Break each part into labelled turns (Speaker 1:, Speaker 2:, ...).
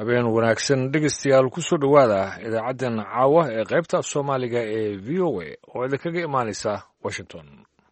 Speaker 1: habeen wanaagsan dhegeystayaal ku soo dhowaada idaacaddan caawa ee qaybta af soomaaliga ee v o a oo idinkaga imaanaysa washington.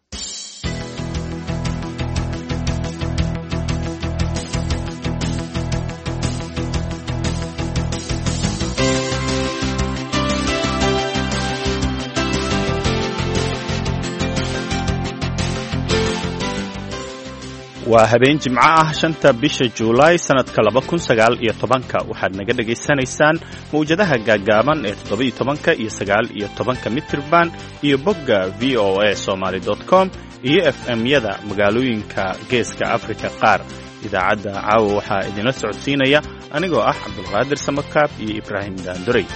Speaker 2: waa habeen jimco ah 5 bisha Juulaay sanadka 2019 waxaad naga dhageysanaysaan mawjadaha gaagaaban ee 17 iyo 19 mitirban iyo bogga voasomali.com iyo FM-yada magaalooyinka geeska Afrika qaar. idaacadda caawa waxaa idinla socodsiinaya anigoo ah Cabdulqaadir Samakaab iyo Ibraahim Daanduray.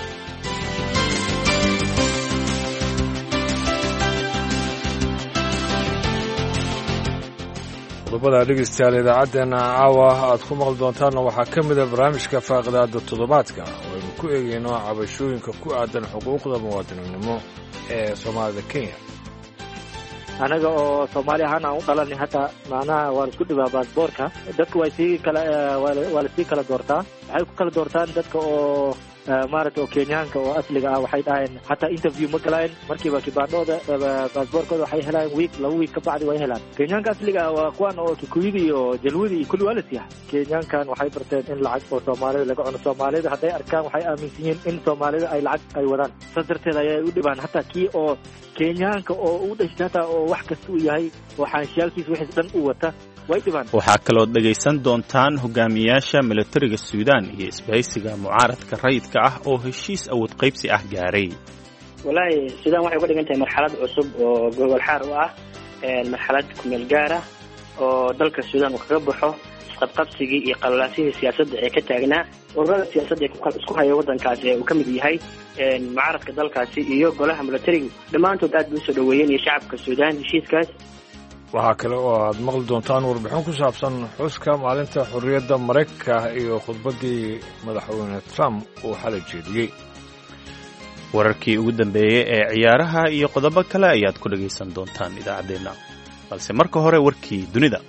Speaker 1: qodobada dhegeystayaal idaacaddeena caawa aad ku maqli doontaanna waxaa ka mid a barnaamijka faaqidaada toddobaadka oo aynu ku eegayno cabashooyinka ku aadan xuquuqda muwaadininnimo ee soomaalida Kenya.
Speaker 3: anaga oo Soomaali ahaan aan u dhalanay hadda macnaha waan isku dhibaa baasaboorka dadku waa la sii kala doortaa waxay ku kala doortaan dadka oo maaragtay oo Kenyaanka oo asliga ah waxay dhahayn hataa interview ma galaan markiiba kibaandhooda baasaboorkooda waxay helaan laba week ka bacdi way helaan. Kenyaanka asliga ah waa kuwan oo Kikuyu iyo Jalwadi iyo kulli waa la siyaa. Kenyaankan waxay barteen in lacag oo Soomaalida laga cuno. Soomaalida hadday arkaan waxay aaminsan yihiin in Soomaalida ay lacag ay wadaan saas darteed ayay u dhibaan hataa kii oo Kenyaanka oo u dhashay hataa oo wax kasta uu yahay oo xaanshiyaalkiisa wixii dhan uu wata way dhibaan.
Speaker 2: waxaa kaloo dhegaysan doontaan hogaamiyaasha militariga Suudaan iyo isbahaysiga mucaaradka rayidka ah oo heshiis awood qaybsi ah gaaray.
Speaker 4: walaahi Suudaan waxay uga dhigan tahay marxalad cusub oo gobol xaar u ah marxalad ku meel gaar ah oo dalka Suudaan uu kaga baxo isqabqabsigii iyo qalalaasihii siyaasadda ee ka taagnaa ururada siyaasadda ee isku haya waddankaasi ee uu ka mid yahay mucaaradka dalkaasi iyo golaha militariga dhammaantood aad bay u soo dhoweeyeen iyo shacabka Suudaan heshiiskaas.
Speaker 1: waxaa kale oo aad maqli doontaan warbixin ku saabsan xuska maalinta xorriyadda Mareykanka iyo khudbaddii madaxweyne Trump uu xalay jeediyey.
Speaker 2: wararkii ugu dambeeyey ee ciyaaraha iyo qodobo kale ayaad ku dhagaysan doontaan idaacaddeenna balse marka hore warkii dunida.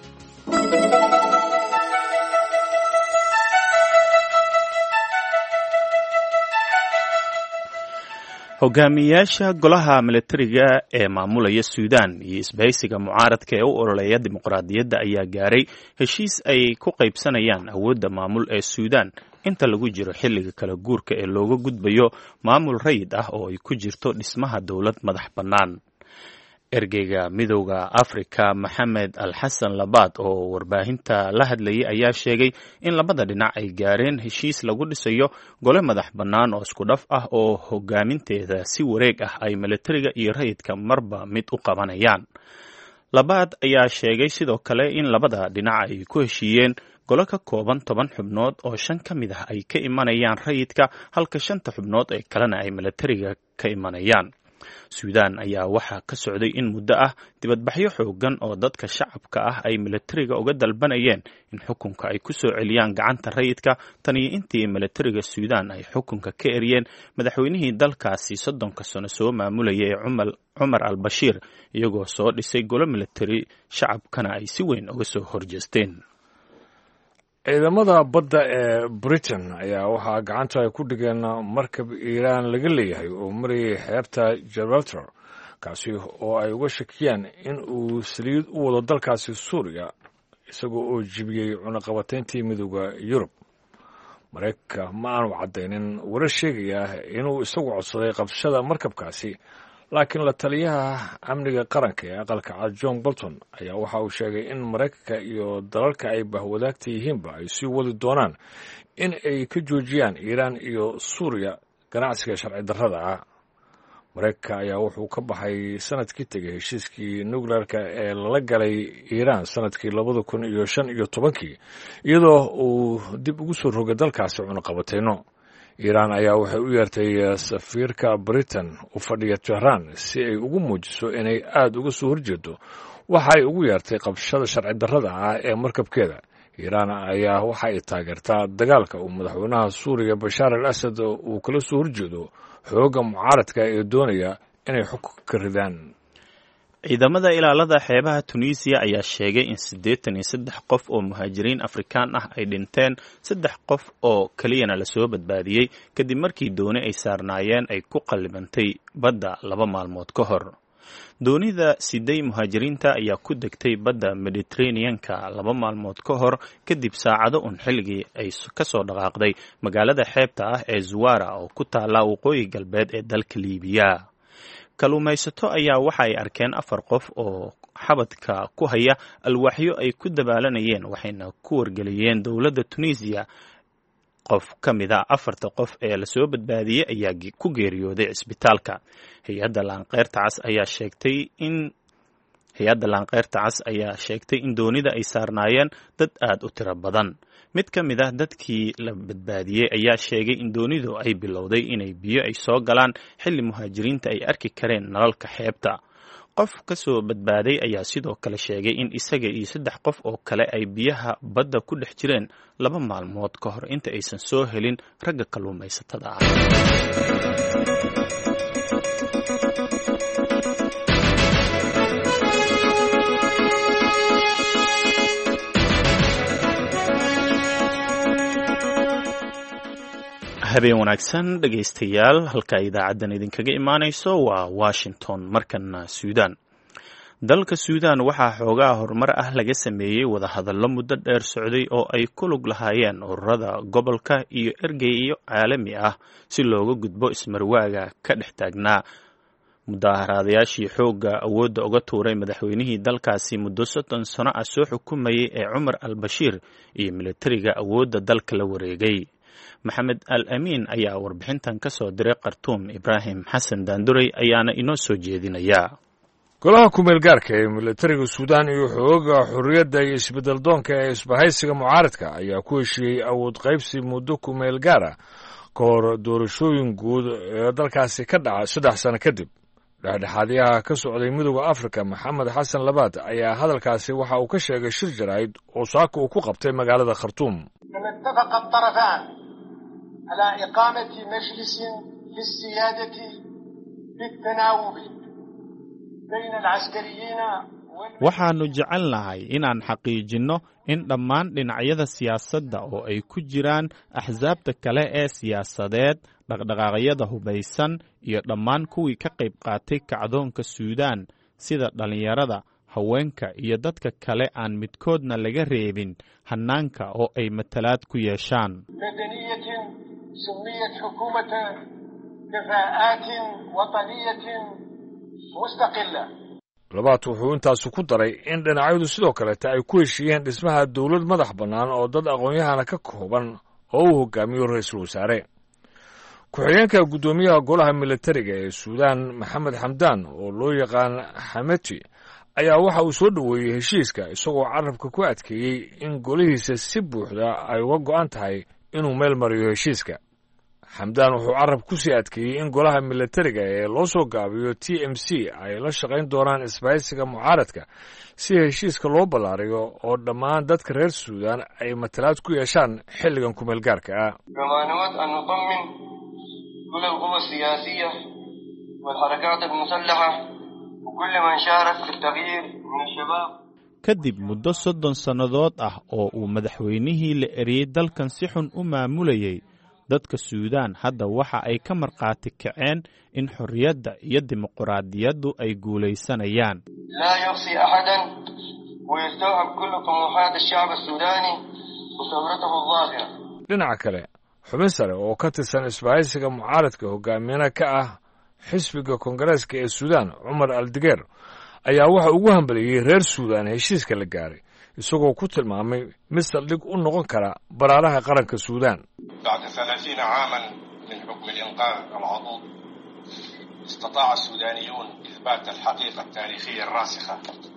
Speaker 2: hogaamiyaasha golaha militariga ee maamulaya Suudaan iyo isbahaysiga mucaaradka ee u ololeeya dimuqraadiyadda ayaa gaaray heshiis ay ku qaybsanayaan awoodda maamul ee Suudaan inta lagu jiro xilliga kala guurka ee looga gudbayo maamul rayid ah oo ay ku jirto dhismaha dowlad madax bannaan. ergeyga midowda Afrika Maxamed Al-Xasan Labaad oo warbaahinta la hadlayay ayaa sheegay in labada dhinac ay gaareen heshiis lagu dhisayo gole madax bannaan oo isku dhaf ah oo hogaaminteeda si wareeg ah ay militariga iyo rayidka marba mid u qabanayaan. Labaad ayaa sheegay sidoo kale in labada dhinac ay ku heshiiyeen gole ka kooban 10 xubnood oo 5 ka mid ah ay ka imanayaan rayidka halka 5 xubnood ee kalena ay militariga ka imanayaan. Suudaan ayaa waxaa ka socday in muddo ah dibadbaxyo xoogan oo dadka shacabka ah ay militariga uga dalbanayeen in xukunka ay ku soo celiyaan gacanta rayidka tan iyo intii militariga Suudaan ay xukunka ka eriyeen madaxweynihii dalkaasi 30 sano soo maamulayay Umar al-Bashir iyagoo soo dhisay gole militari shacabkana ay si weyn uga soo horjeesteen.
Speaker 1: ciidamada badda ee Britain ayaa waxaa gacanta ay ku dhigeen markab Iiraan laga leeyahay oo marayay xeebta Gibraltar kaasi oo ay uga shakiyaan in uu saliid u wado dalkaasi Suuriya isagoo oo jibiyey cunaqabatayntii midowda Yurub. Mareykanka ma aanu caddaynin warar sheegaya inuu isagu codsaday qabshada markabkaasi, laakiin la taliyaha amniga qaranka ee aqalka cad John Bolton ayaa waxa uu sheegay in Mareykanka iyo dalalka ay bahwadaagta yihiinba ay sii wadi doonaan in ay ka joojiyaan Iiraan iyo Suuriya ganacsiga sharci darrada ah. Mareykanka ayaa wuxuu ka baxay sanadkii tegay heshiiskii nukleerka ee lala galay Iiraan sanadkii 2015 iyadoo uu dib ugu soo rogay dalkaasi cunaqabatayno. Iiraan ayaa waxay u yeertay safiirka Britain u fadhiya Tehran si ay ugu muujiso inay aad uga soo horjeedo waxa ay ugu yeertay qabshada sharci darrada ah ee markabkeeda. Iiraan ayaa waxa ay taageertaa dagaalka uu madaxweynaha Suuriya Bashar al-Assad uu kala soo horjeedo xoogga mucaaradka ee doonaya inay xukunka ka ridaan.
Speaker 2: ciidamada ilaalada xeebaha Tunisia ayaa sheegay in 83 qof oo muhaajiriin Afrikaan ah ay dhinteen, 3 qof oo kaliyana la soo badbaadiyay kadib markii dooni ay saarnaayeen ay ku qallibantay badda 2 maalmood ka hor. doonida siday muhaajiriinta ayaa ku degtay badda Mediterranean-ka 2 maalmood ka hor kadib saacado xilligii ay ka soo dhaqaaqday magaalada xeebta ah ee Zuwara oo ku taala waqooyi galbeed ee dalka Liibiya. Kalluumaysato ayaa waxa ay arkeen 4 qof oo xabadka ku haya alwaaxyo ay ku dabaalanayeen, waxayna ku wargeliyeen dowladda Tunisia. qof ka mid ah 4 qof ee la soo badbaadiyay ayaa ku geeriyooday isbitaalka. Hay'adda Laanqeyrta Cas ayaa sheegtay in doonida ay saarnaayeen dad aad u tiro badan. Mid ka mid ah dadkii la badbaadiyay ayaa sheegay in doonidu ay bilowday inay biyo ay soo galaan xilli muhaajiriinta ay arki kareen nalalka xeebta. qof ka soo badbaaday ayaa sidoo kale sheegay in isaga iyo 3 qof oo kale ay biyaha badda ku dhex jireen 2 maalmood ka hor inta aysan soo helin ragga kalluumaysatada ah. habeen wanaagsan dhegaystayaal, halka idaacaddan idinkaga imaanayso waa Washington. markana Suudaan. dalka Suudaan waxaa xoogaa horumar ah laga sameeyey wadahadallo muddo dheer socday oo ay ku lug lahaayeen ururada gobolka iyo ergeyo caalami ah si looga gudbo ismarwaaga ka dhex taagnaa. mudaaharaadayaashii xoogga awoodda uga tuuray madaxweynihii dalkaasi muddo 30 sano ah soo xukumayay ee Cumar al-Bashir iyo militariga awoodda dalka la wareegay. Maxamed Al-Amin ayaa warbixintan ka soo diray Khartoum. Ibrahim Xasan Daanduray ayaana inoo soo jeedinaya.
Speaker 1: golaha kumeel gaarka ee militariga Suudaan iyo xooga xurriyadda iyo isbedel doonka ee isbahaysiga mucaaradka ayaa ku heshiiyey awood qaybsi muddo kumeel gaara ka hor doorashooyin guud ee dalkaasi ka dhaca 3 sano kadib. dhexdhexaadyaha ka socday midowga Afrika Maxamed Xasan Labaad ayaa hadalkaasi waxa uu ka sheegay shir jaraa'id oo saaka uu ku qabtay magaalada Khartoum.
Speaker 5: على إقامة مجلس للسيادة بالتناوب بين العسكريين.
Speaker 6: waxaannu jecelnahay inaan xaqiijinno in dhammaan dhinacyada siyaasadda oo ay ku jiraan axsaabta kale ee siyaasadeed, dhaqdhaqaaqyada hubaysan iyo dhammaan kuwii ka qayb qaatay kacdoonka Suudaan sida dhalinyarada, haweenka iyo dadka kale aan midkoodna laga reebin hannaanka oo ay matalaad ku yeeshaan.
Speaker 5: سميت حكومة كفاءات وطنية مستقلة.
Speaker 1: Labaad wuxuu intaas ku daray in dhinacyadu sidoo kale ay ku heshiiyeen dhismaha dawlad madax bannaan oo dad aqoon-yahana ka kooban oo uu hogaamiyo ra'iisul wasaare. ku-xigeenka guddoomiyaha golaha militariga ee Suudaan Maxamed Xamdaan oo loo yaqaan Xameti ayaa waxa uu soo dhaweeyey heshiiska, isagoo carabka ku adkeeyey in golihiisa si buuxda ay uga go'an tahay inuu meel mariyo heshiiska. Xamdaan wuxuu carab ku sii adkeeyey in golaha militariga ee loo soo gaabiyo TMC ay la shaqayn doonaan isbahaysiga mucaaradka si heshiiska loo ballaariyo oo dhammaan dadka reer Suudaan ay matalaad ku yeeshaan xilligan kumeel gaarka ah.
Speaker 5: كما أن نطمن كل القوى السياسية والحركات المسلحة وكل من شارك في التغيير من الشباب.
Speaker 6: kadib muddo 30 sannadood ah oo uu madaxweynihii la eriyey dalkan si xun u maamulayay, dadka Suudaan hadda waxa ay ka marqaati kaceen in xorriyadda iyo dimuqraadiyaddu ay guulaysanayaan.
Speaker 5: لا يقصي أحدا ويستوعب كل طموحات الشعب السوداني وثورته الظاهرة.
Speaker 1: dhinaca kale, xubin sare oo ka tirsan isbahaysiga mucaaradka hogaamiyana ka ah xisbiga koongareeska ee Suudaan Cumar al-Digeer ayaa waxa ugu hambaliyey reer Suudaan heshiiska la gaaray, isagoo ku tilmaamay mid saldhig u noqon kara baraaraha qaranka Suudaan.
Speaker 5: بعد 30 عاما من حكم الإنقاذ العضوض استطاع السودانيون إثبات الحقيقة التاريخية الراسخة.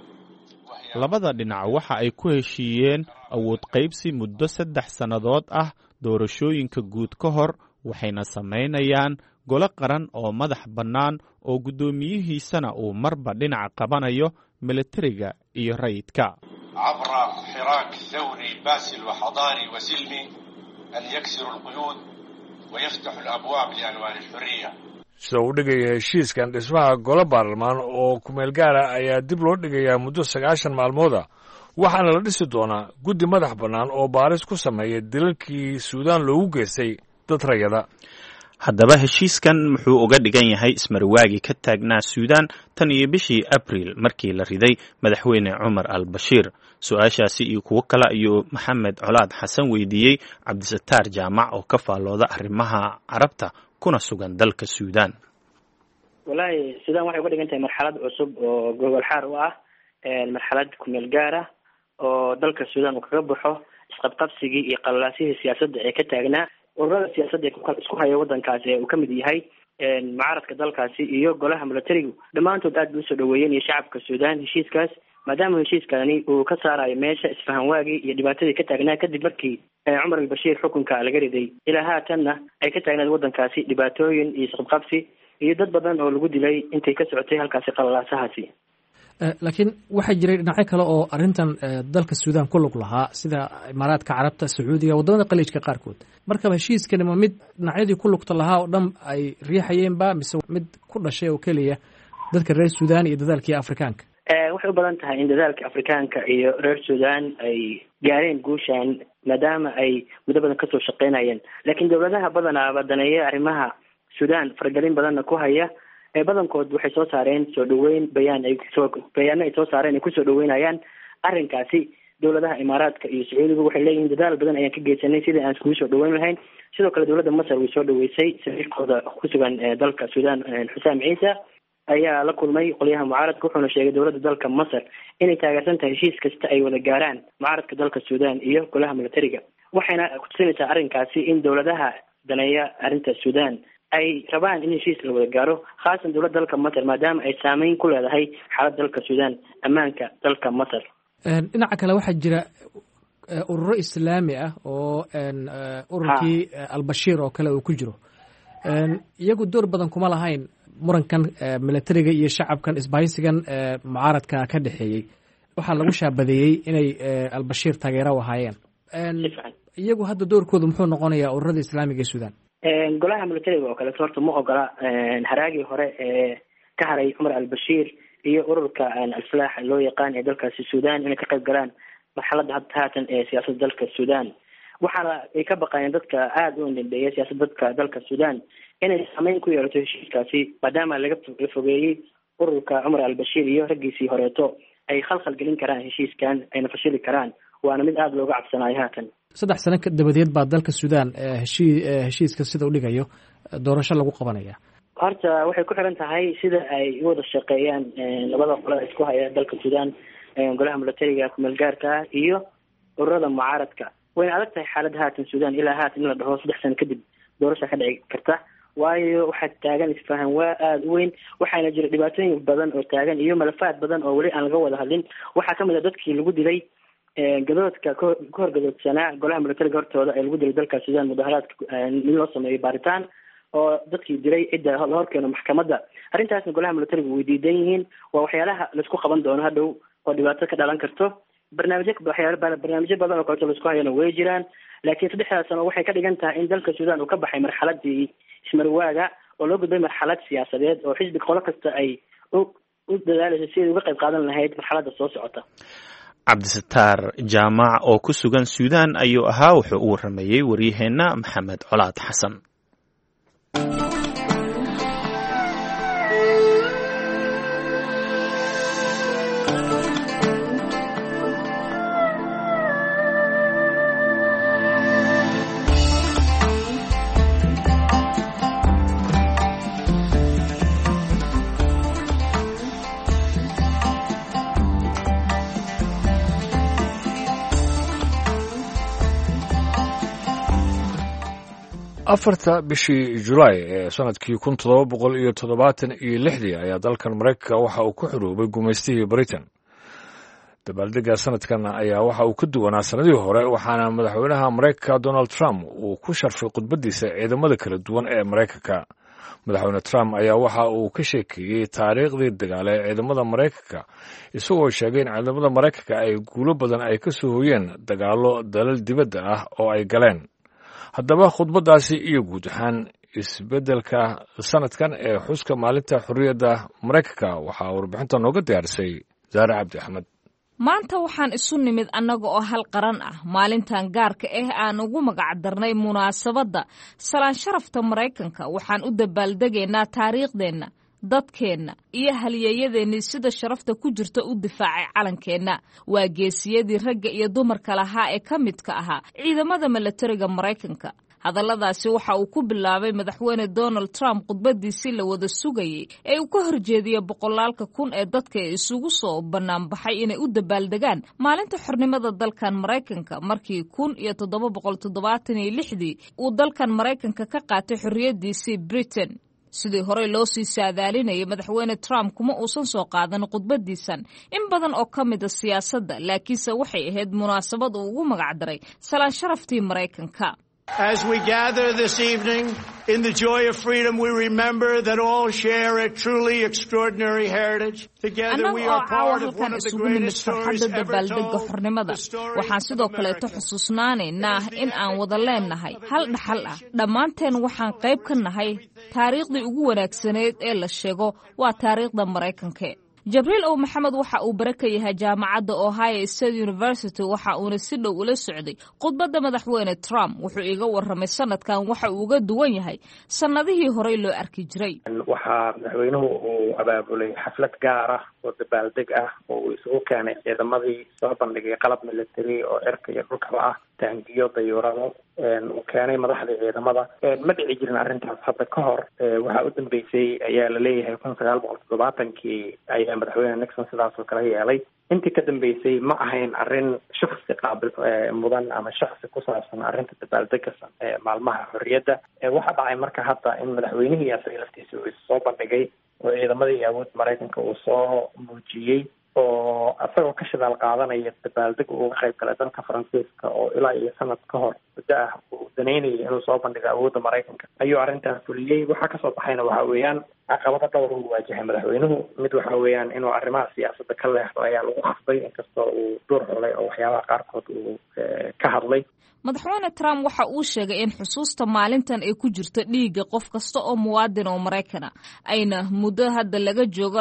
Speaker 6: labada dhinac waxa ay ku heshiiyeen awood qaybsi muddo 3 sannadood ah doorashooyinka guud ka hor, waxayna samaynayaan golo qaran oo madax bannaan oo guddoomiyihiisana uu marba dhinaca qabanayo militariga iyo rayidka.
Speaker 5: عبر حراك ثوري باسل وحضاري وسلمي أن يكسر القيود ويفتح الأبواب لأنوار الحرية.
Speaker 1: sida uu dhigaya heshiiskan dhismaha golo baarlamaan oo kumeel gaara ayaa dib loo dhigayaa muddo 90 maalmooda waxaana la dhisi doonaa guddi madax bannaan oo baaris ku sameeya dilalkii suudaan loogu geystay dad rayada.
Speaker 2: haddaba heshiiskan muxuu uga dhigan yahay ismarwaagii ka taagnaa suudaan tan iyo bishii abriil markii la riday madaxweyne cumar al bashiir? su-aashaasi iyo kuwo kale ayuu maxamed colaad xasan weydiiyey cabdisataar jaamac oo ka faallooda arrimaha carabta kuna sugan dalka suudaan.
Speaker 4: wallaahi suudaan waxay uga dhigan tahay marxalad cusub oo gobol xaar u ah marxalad kumeel gaar ah oo dalka suudaan uu kaga baxo isqabqabsigii iyo qalalaasihii siyaasadda ee ka taagnaa ururada siyaasadda ee isku haya waddankaasi ee uu ka mid yahay mucaaradka dalkaasi iyo golaha milatarigu dhammaantood aad bay usoo dhaweeyeen iyo shacabka suudaan heshiiskaas maadaama heshiiskani uu ka saarayo meesha isfahanwaagii iyo dhibaatadii ka taagnaa kadib markii cumar al bashiir xukunka laga riday ilaa haatanna ay ka taagnaed waddankaasi dhibaatooyin iyo isqabqabsi iyo dad badan oo lagu dilay intay ka socotay halkaasi qalalaasahaasi.
Speaker 7: laakiin waxaa jiray dhinacyo kale oo arrintan dalka suudaan ku lug lahaa sida imaaraadka carabta, sacuudiga, waddamada khaliijka qaarkood. markaba heshiiskani ma mid dhinacyadii ku lugta lahaa oo dhan ay riixayeenba mise mid ku dhashay oo keliya dadka reer suudaan iyo dadaalkii afrikaanka?
Speaker 4: waxay u badan tahay in dadaalka afrikaanka iyo reer suudaan ay gaareen guushan maadaama ay muddo badan kasoo shaqeynayeen, laakiin dowladaha badanaaba daneeya arrimaha suudaan faragelin badanna ku haya badankood waxay soo saareen soo dhaweyn bayaano ay soo saareen ay kusoo dhaweynayaan arrinkaasi. dowladaha imaaraadka iyo sacuudiga waxay leeyihiin dadaal badan ayaan ka geysanay sidii aan iskugu soo dhaweyn lahayn. sidoo kale dowladda masar way soo dhaweysay safiirkooda ku sugan dalka suudaan xusaam ciise ayaa la kulmay qolyaha mucaaradka wuxuuna sheegay dowladda dalka masar inay taageersan tahay heshiis kasta ay wada gaaraan mucaaradka dalka suudaan iyo golaha milatariga, waxayna kutusinaysaa arrinkaasi in dowladaha daneeya arrinta suudaan ay rabaan in heshiis la wada gaaro, khaasan dowladda dalka masar maadaama ay saameyn ku leedahay xaaladda dalka suudaan, ammaanka dalka masar.
Speaker 7: dhinaca kale waxaa jira ururo islaami ah oo ururkii albashiir oo kale uu ku jiro. iyagu door badan kuma lahayn murankan milatariga iyo shacabkan isbahaysigan mucaaradka ka dhexeeyey. waxaa lagu shaabadeeyey inay albashiir taageero u ahaayeen. iyagu hadda doorkooda muxuu noqonayaa ururada islaamiga ee suudaan?
Speaker 4: golaha milatariga oo kaleeto horta ma ogola haraagii hore ee ka haray cumar al bashiir iyo ururka al-falaax loo yaqaan ee dalkaasi suudaan inay ka qayb galaan marxaladda haatan ee siyaasadda dalka suudaan. waxaana ay ka baqayeen dadka aada u indhindheeya siyaasadda dadka dalka suudaan inay saameyn ku yeelato heshiiskaasi maadaama la fogeeyey ururka cumar al bashiir iyo raggiisii horeeto ay khalkhal gelin karaan heshiiskan ayna fashili karaan, waana mid aada looga cabsanayo haatan.
Speaker 7: 3 sano dabadeed baa dalka suudaan heshiiska sida u dhigayo doorasho lagu qabanaya.
Speaker 4: horta waxay ku xiran tahay sida ay u wada shaqeeyaan labada qolada isku haya dalka suudaan, golaha milatariga kumeel gaarka iyo ururada mucaaradka. wayna adag tahay xaaladda haatan suudaan ilaa haatan in la dhaho 3 sano kadib doorasha ka dhici karta, waayo waxaa taagan isfahan waa aada u weyn, waxaana jira dhibaatooyin badan oo taagan iyo malafaad badan oo weli aan laga wada hadlin. waxaa kamid a dadkii lagu dilay gadoodka ka horgadoodsanaa golaha milatariga hortooda ee lagu dilay dalka suudaan mudaharaadka in loo sameeyo baaritaan oo dadkii dilay cidda la horkeeno maxkamadda. arrintaasna golaha milatariga way diidan yihiin. waa waxyaalaha laisku qaban doono hadhow oo dhibaato ka dhalan karto. barnaamijyo badan oo kaleeto laisku hayana way jiraan, laakiin 3 sano waxay ka dhigan tahay in dalka suudaan uu ka baxay marxaladii ismarwaaga oo loo gudbay marxalad siyaasadeed oo xisbi qolo kasta ay u dadaalayso si ay uga qayb qaadan lahayd marxaladda soo socota.
Speaker 2: cabdisataar jaamac oo ku sugan suudaan ayuu ahaa, wuxuu u waramayey waryaheenna maxamed colaad xasan.
Speaker 1: afarta bishii julaay ee sanadkii 1776 ayaa dalkan maraykanka waxa uu ku xuruubay gumaystihii britain. dabaaldega sanadkan ayaa waxa uu ka duwanaa sanadihii hore, waxaana madaxweynaha maraykanka donald trump uu ku sharfay khudbadiisa ciidamada kala duwan ee maraykanka. madaxweyne trump ayaa waxa uu ka sheekeeyey taariikhdii dagaale ee ciidamada maraykanka, isagoo sheegay in ciidamada maraykanka ay guulo badan ay ka soo hoyeen dagaallo dalal dibadda ah oo ay galeen. haddaba khudbaddaasi iyo guud ahaan isbeddelka sanadkan ee xuska maalinta xorriyadda maraykanka waxaa warbixinta nooga diyaarisay zaare cabdi axmed.
Speaker 8: maanta waxaan isu nimid annaga oo hal qaran ah maalintan gaarka ah aan ugu magac darnay munaasabadda salaan sharafta maraykanka. waxaan u dabaaldegaynaa taariikhdeenna, dadkeenna iyo halyeeyadeennii sida sharafta ku jirta u difaacay calankeenna. waa geesiyadii ragga iyo dumarka lahaa ee ka midka ahaa ciidamada milatariga maraykanka. hadalladaasi waxa uu ku bilaabay madaxweyne Donald Trump khudbadiisii la wada sugayay ee uu ka horjeediyey boqolaalka kun ee dadka isugu soo banaanbaxay inay u dabaaldegaan maalinta xornimada dalkan Maraykanka markii 1776 uu dalkan Maraykanka ka qaatay xorriyadiisii Britain. sidii hore loo sii saadaalinayay madaxweyne Trump kuma uusan soo qaadan khudbadiisan in badan oo ka mid ah siyaasadda, laakiinse waxay ahayd munaasabad uu ugu magac daray salaan sharaftii Maraykanka.
Speaker 9: As we gather this evening in the joy of freedom, we remember that all share a truly extraordinary heritage. Together we are part of one of the greatest stories ever told.
Speaker 8: waxaan sidoo kaleeto xusuusnaanaynaa in aan wada leenahay hal dhaxal ah. dhammaanteen waxaan qayb ka nahay taariikhdii ugu wanaagsaneed ee la sheego waa taariikhda Maraykanka. Jibriil Ow Maxamed waxa uu bare ka yahay jaamacadda Ohio State University waxa uuna si dhow ula socday khudbadda madaxweyne Trump. wuxuu iga warramay sanadkan waxa uu uga duwan yahay sanadihii hore loo arki jiray.
Speaker 10: waxaa madaxweynuhu uu abaabulay xaflad gaar ah oo dabaaldeg ah oo uu isugu keenay ciidamadii soo bandhigay qalab military oo cirka iyo dhulkaba ah, taangiyo, dayuurado. uu keenay madaxda ciidamada. ma dhici jirin arrintaas hadda ka hor. waxaa u dambeysay ayaa la leeyahay 1970kii ayaa madaxweyne Nixon sidaas oo kale yeelay. intii ka dambeysay ma ahayn arrin shakhsi qaabil mudan ama shakhsi ku saabsan arrinta dabaaldega maalmaha xorriyadda. waxaa dhacay marka hadda in madaxweynihii asaga laftiisa uu soo bandhigay oo ciidamadii awood Maraykanka uu soo muujiyey oo asagoo ka shidaal qaadanaya dabaaldeg uga qayb galay dalka Faransiiska oo ilaa iyo sanad ka hor muddo ah uu daneynayay inuu soo bandhigo awoodda Maraykanka ayuu arrintaas fuliyey. waxaa kasoo baxayna waxa weeyaan caqabado dhowr uu waajahay madaxweynuhu. mid waxa weeyaan inuu arrimaha siyaasadda ka leexdo ayaa lagu khasbay, inkastoo uu door xulay oo waxyaabaha qaarkood uu ka hadlay.
Speaker 8: madaxweyne Trump waxa uu sheegay in xusuusta maalintan ay ku jirto dhiigga qof kasta oo muwaadin oo Maraykan ah, ayna muddo hadda laga joogo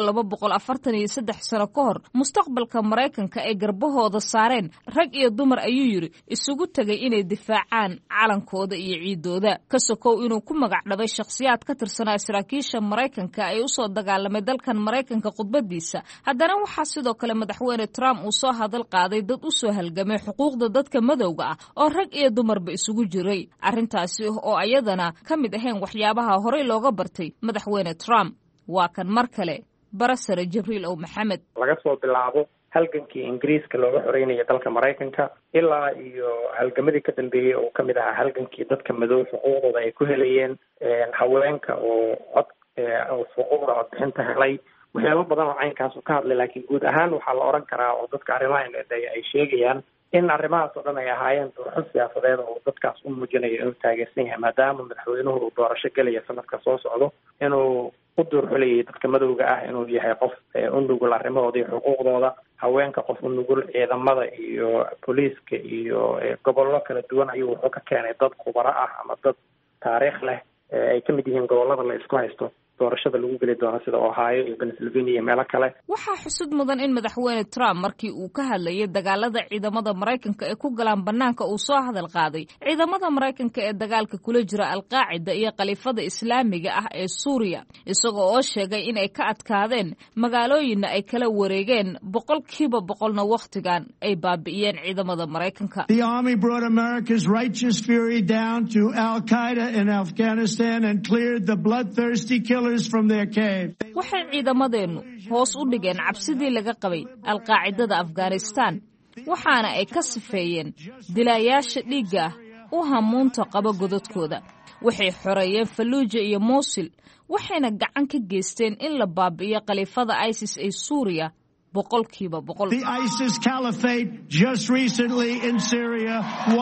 Speaker 8: 243 sano ka hor mustaqbalka Maraykanka ay garbahooda saareen rag iyo dumar ayuu yiri isugu tagay inay difaacaan calankooda iyo ciidooda. ka sokow inuu ku magac dhabay shakhsiyaad ka tirsanaa saraakiisha Maraykanka ay u soo dagaalamay dalkan Maraykanka khudbadiisa. haddana waxaa sidoo kale madaxweyne Trump uu soo hadal qaaday dad u soo halgamay xuquuqda dadka madowga ah oo rag iyo dumarba isugu jiray. arrintaasi oo ayadana ka mid ahayn waxyaabaha horey looga bartay madaxweyne Trump. waa kan mar kale barasare Jibriil Ow Maxamed.
Speaker 10: laga soo bilaabo halgankii Ingiriiska looga xoreynayay dalka Maraykanka ilaa iyo halgamadii ka dambeeyay oo ka mid ahaa halgankii dadka madow xuquuqdooda ay ku helayeen, haweenka oo xuquuqda codbixinta helay, waxyaabo badan oo caynkaas uu ka hadlay. laakiin guud ahaan waxaa la oran karaa oo dadka arrimaha ay sheegayaan in arrimahaas oo dhan ay ahaayeen doorasho siyaasadeed oo dadkaas u muujinayo inuu taageersan yahay, maadaama madaxweynuhu uu doorasho gelaya sanadka soo socdo, inuu u duurxulayay dadka madowga ah inuu yahay qof u nugul arrimahooda iyo xuquuqdooda, haweenka qof u nugul, ciidamada iyo booliiska iyo gobollo kala duwan ayuu wuxuu ka keenay dad khubaro ah ama dad taariikh leh ay ka mid yihiin gobollada la isku haysto doorashada lagu geli doono sida Ohio iyo Pennsylvania iyo meelo kale.
Speaker 8: waxaa xusud mudan in madaxweyne Trump markii uu ka hadlayay dagaalada ciidamada Maraykanka ee ku galaan banaanka uu soo hadal qaaday ciidamada Maraykanka ee dagaalka kula jira Al-Qaacida iyo Khaliifada Islaamiga ah ee Suuriya, isagoo oo sheegay in ay ka adkaadeen magaalooyinna ay kala wareegeen 100% waqtigan ay baabi'iyeen ciidamada Maraykanka.
Speaker 9: The army brought America's righteous fury down to Al-Qaeda in Afghanistan and cleared the bloodthirsty killers.
Speaker 8: waxay ciidamadeenu hoos u dhigeen cabsidii laga qabay Al-Qaacidada Afghanistan, waxaana ay ka sifeeyeen dilaayaasha dhiigga u hamuunta qaba godadkooda. waxay xoreeyeen Fallujah iyo Mosul, waxayna gacan ka geysteen in la baabi'iyo khaliifada ISIS ee Suuriya 100%.
Speaker 9: The ISIS caliphate just recently in Syria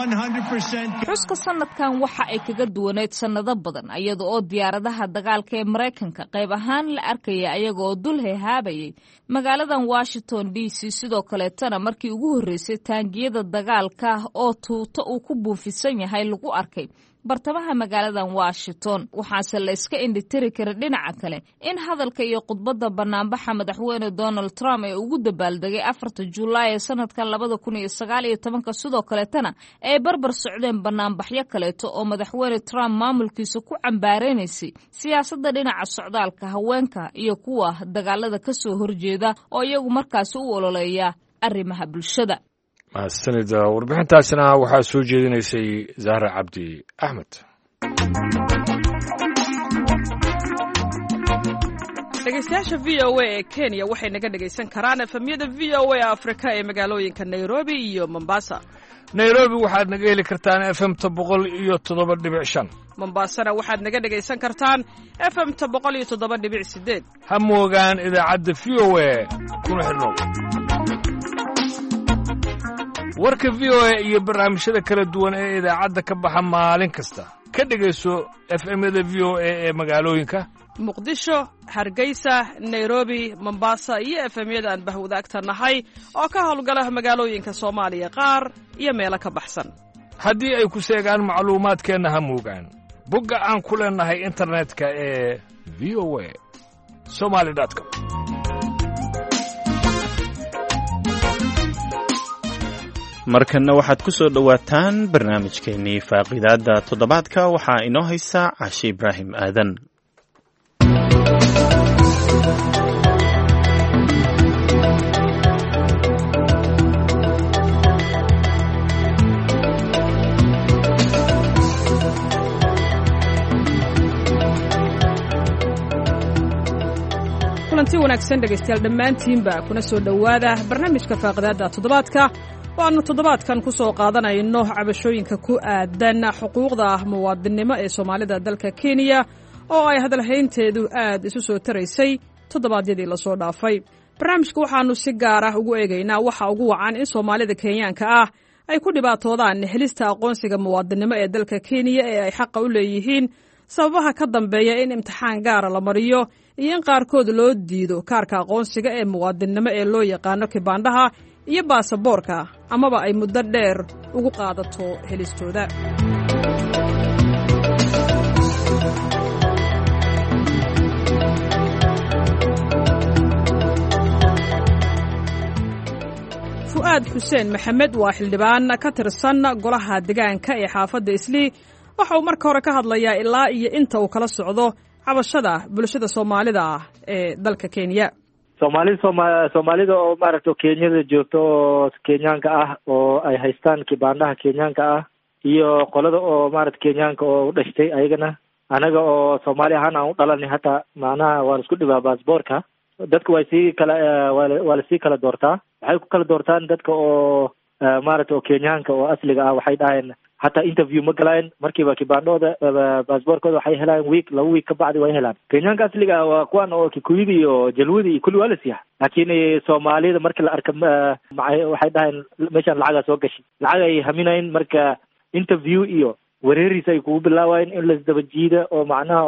Speaker 9: 100%.
Speaker 8: xuska sanadkan waxa ay kaga duwaneed sanado badan iyada oo diyaaradaha dagaalka ee Maraykanka qayb ahaan la arkaya ayaga oo dul heehaabayay magaaladan Washington DC. sidoo kale tana markii ugu horeysay taangiyada dagaalka oo tuuto uu ku buufisan yahay lagu arkay bartamaha magaaladan washington waxaase la iska indhitiri kara dhinaca kale in hadalka iyo khudbadda banaanbaxa madaxweyne donald trump ee ugu dabaaldegay 4 Juulaay ee sanadkan 2019 sidoo kaleetana ay barbar socdeen banaanbaxyo kaleeto oo madaxweyne trump maamulkiisa ku cambaareynaysa siyaasadda dhinaca socdaalka haweenka iyo kuwa dagaalada ka soo horjeeda oo iyagu markaasi u ololeeya arrimaha bulshada.
Speaker 1: mahadsanida warbixintaasina waxaa soo jeedinaysay Zahra Cabdi Axmed.
Speaker 11: dhegeystayaasha VOA ee Kenya waxay naga dhegeysan karaan efemyada VOA Afrika ee magaalooyinka Nairobi iyo Mombasa.
Speaker 1: Nairobi waxaad naga heli kartaan FM 107.5.
Speaker 11: Mombasana waxaad naga dhegeysan kartaan FM 107.8.
Speaker 1: ha moogaan idaacadda VOA kuna xidhnow warka VOA iyo barnaamijyada kala duwan ee idaacadda ka baxa maalin kasta ka dhegayso FM-yada VOA ee magaalooyinka
Speaker 11: Muqdisho, Hargeysa, Nairobi, Mombasa iyo FM-yada aan bahwadaagta nahay oo ka howlgala magaalooyinka Soomaaliya qaar iyo meelo ka baxsan.
Speaker 1: haddii ay ku seegaan macluumaadkeenna ha moogaan bogga aan ku leenahay internetka ee voasomali.com.
Speaker 2: markanna waxaad ku soo dhowaataan barnaamijkeennii faaqidaadda toddobaadka waxaa inoo haysa Cashe Ibraahim Aadan.
Speaker 11: kulanti wanaagsan dhegaystayaal dhammaantiinba kuna soo dhowaada barnaamijka faaqidaadda toddobaadka waanu toddobaadkan ku soo qaadanayno cabashooyinka ku aadan xuquuqda muwaadinnimo ee Soomaalida dalka Kenya oo ay hadalhaynteedu aad isu soo taraysay toddobaadyadii la soo dhaafay. barnaamijka waxaanu si gaar ah ugu eegaynaa waxa ugu wacan in Soomaalida Kenyaanka ah ay ku dhibaatoodaan helista aqoonsiga muwaadinnimo ee dalka Kenya ee ay xaq u leeyihiin, sababaha ka dambeeya in imtixaan gaara la mariyo iyo in qaarkood loo diido kaarka aqoonsiga ee muwaadinnimo ee loo yaqaano kibaandhaha iyo baasaboorka amaba ay muddo dheer ugu qaadato helistooda. Fu'aad Xuseen Maxamed waa xildhibaan ka tirsan golaha deegaanka ee xaafadda Islii. waxa uu marka hore ka hadlayaa ilaa iyo inta uu kala socdo cabashada bulshada Soomaalida ah ee dalka Kenya.
Speaker 3: Soomaalida oo maaragtay Kenyada joogto oo Kenyaanka ah oo ay haystaan kibaandaha Kenyaanka ah iyo qolada oo maaragtay Kenyaanka oo u dhashtay ayagana anaga oo Soomaali ahaan aan u dhalanay hata macnaha waan isku dhibaa baasaboorka dadku way sii kala waa la sii kala doortaa waxay ku kala doortaan dadka oo maaragtay oo Kenyaanka oo asliga ah waxay dhaheen hataa interview ma galaan markiiba kibaandhooda baasaboorkooda waxay helaan laba week ka bacdi way helaan. Kenyaanka asliga ah waa kuwan oo Kikuyada iyo Jalwada iyo kulli waa la siiyaa laakiin Soomaalida markii la arka waxay dhaheen meeshaan lacaga soo gashay lacag ay haminayn marka interview iyo wareeris ay kugu bilaawayeen in la isdaba jiida oo macnaha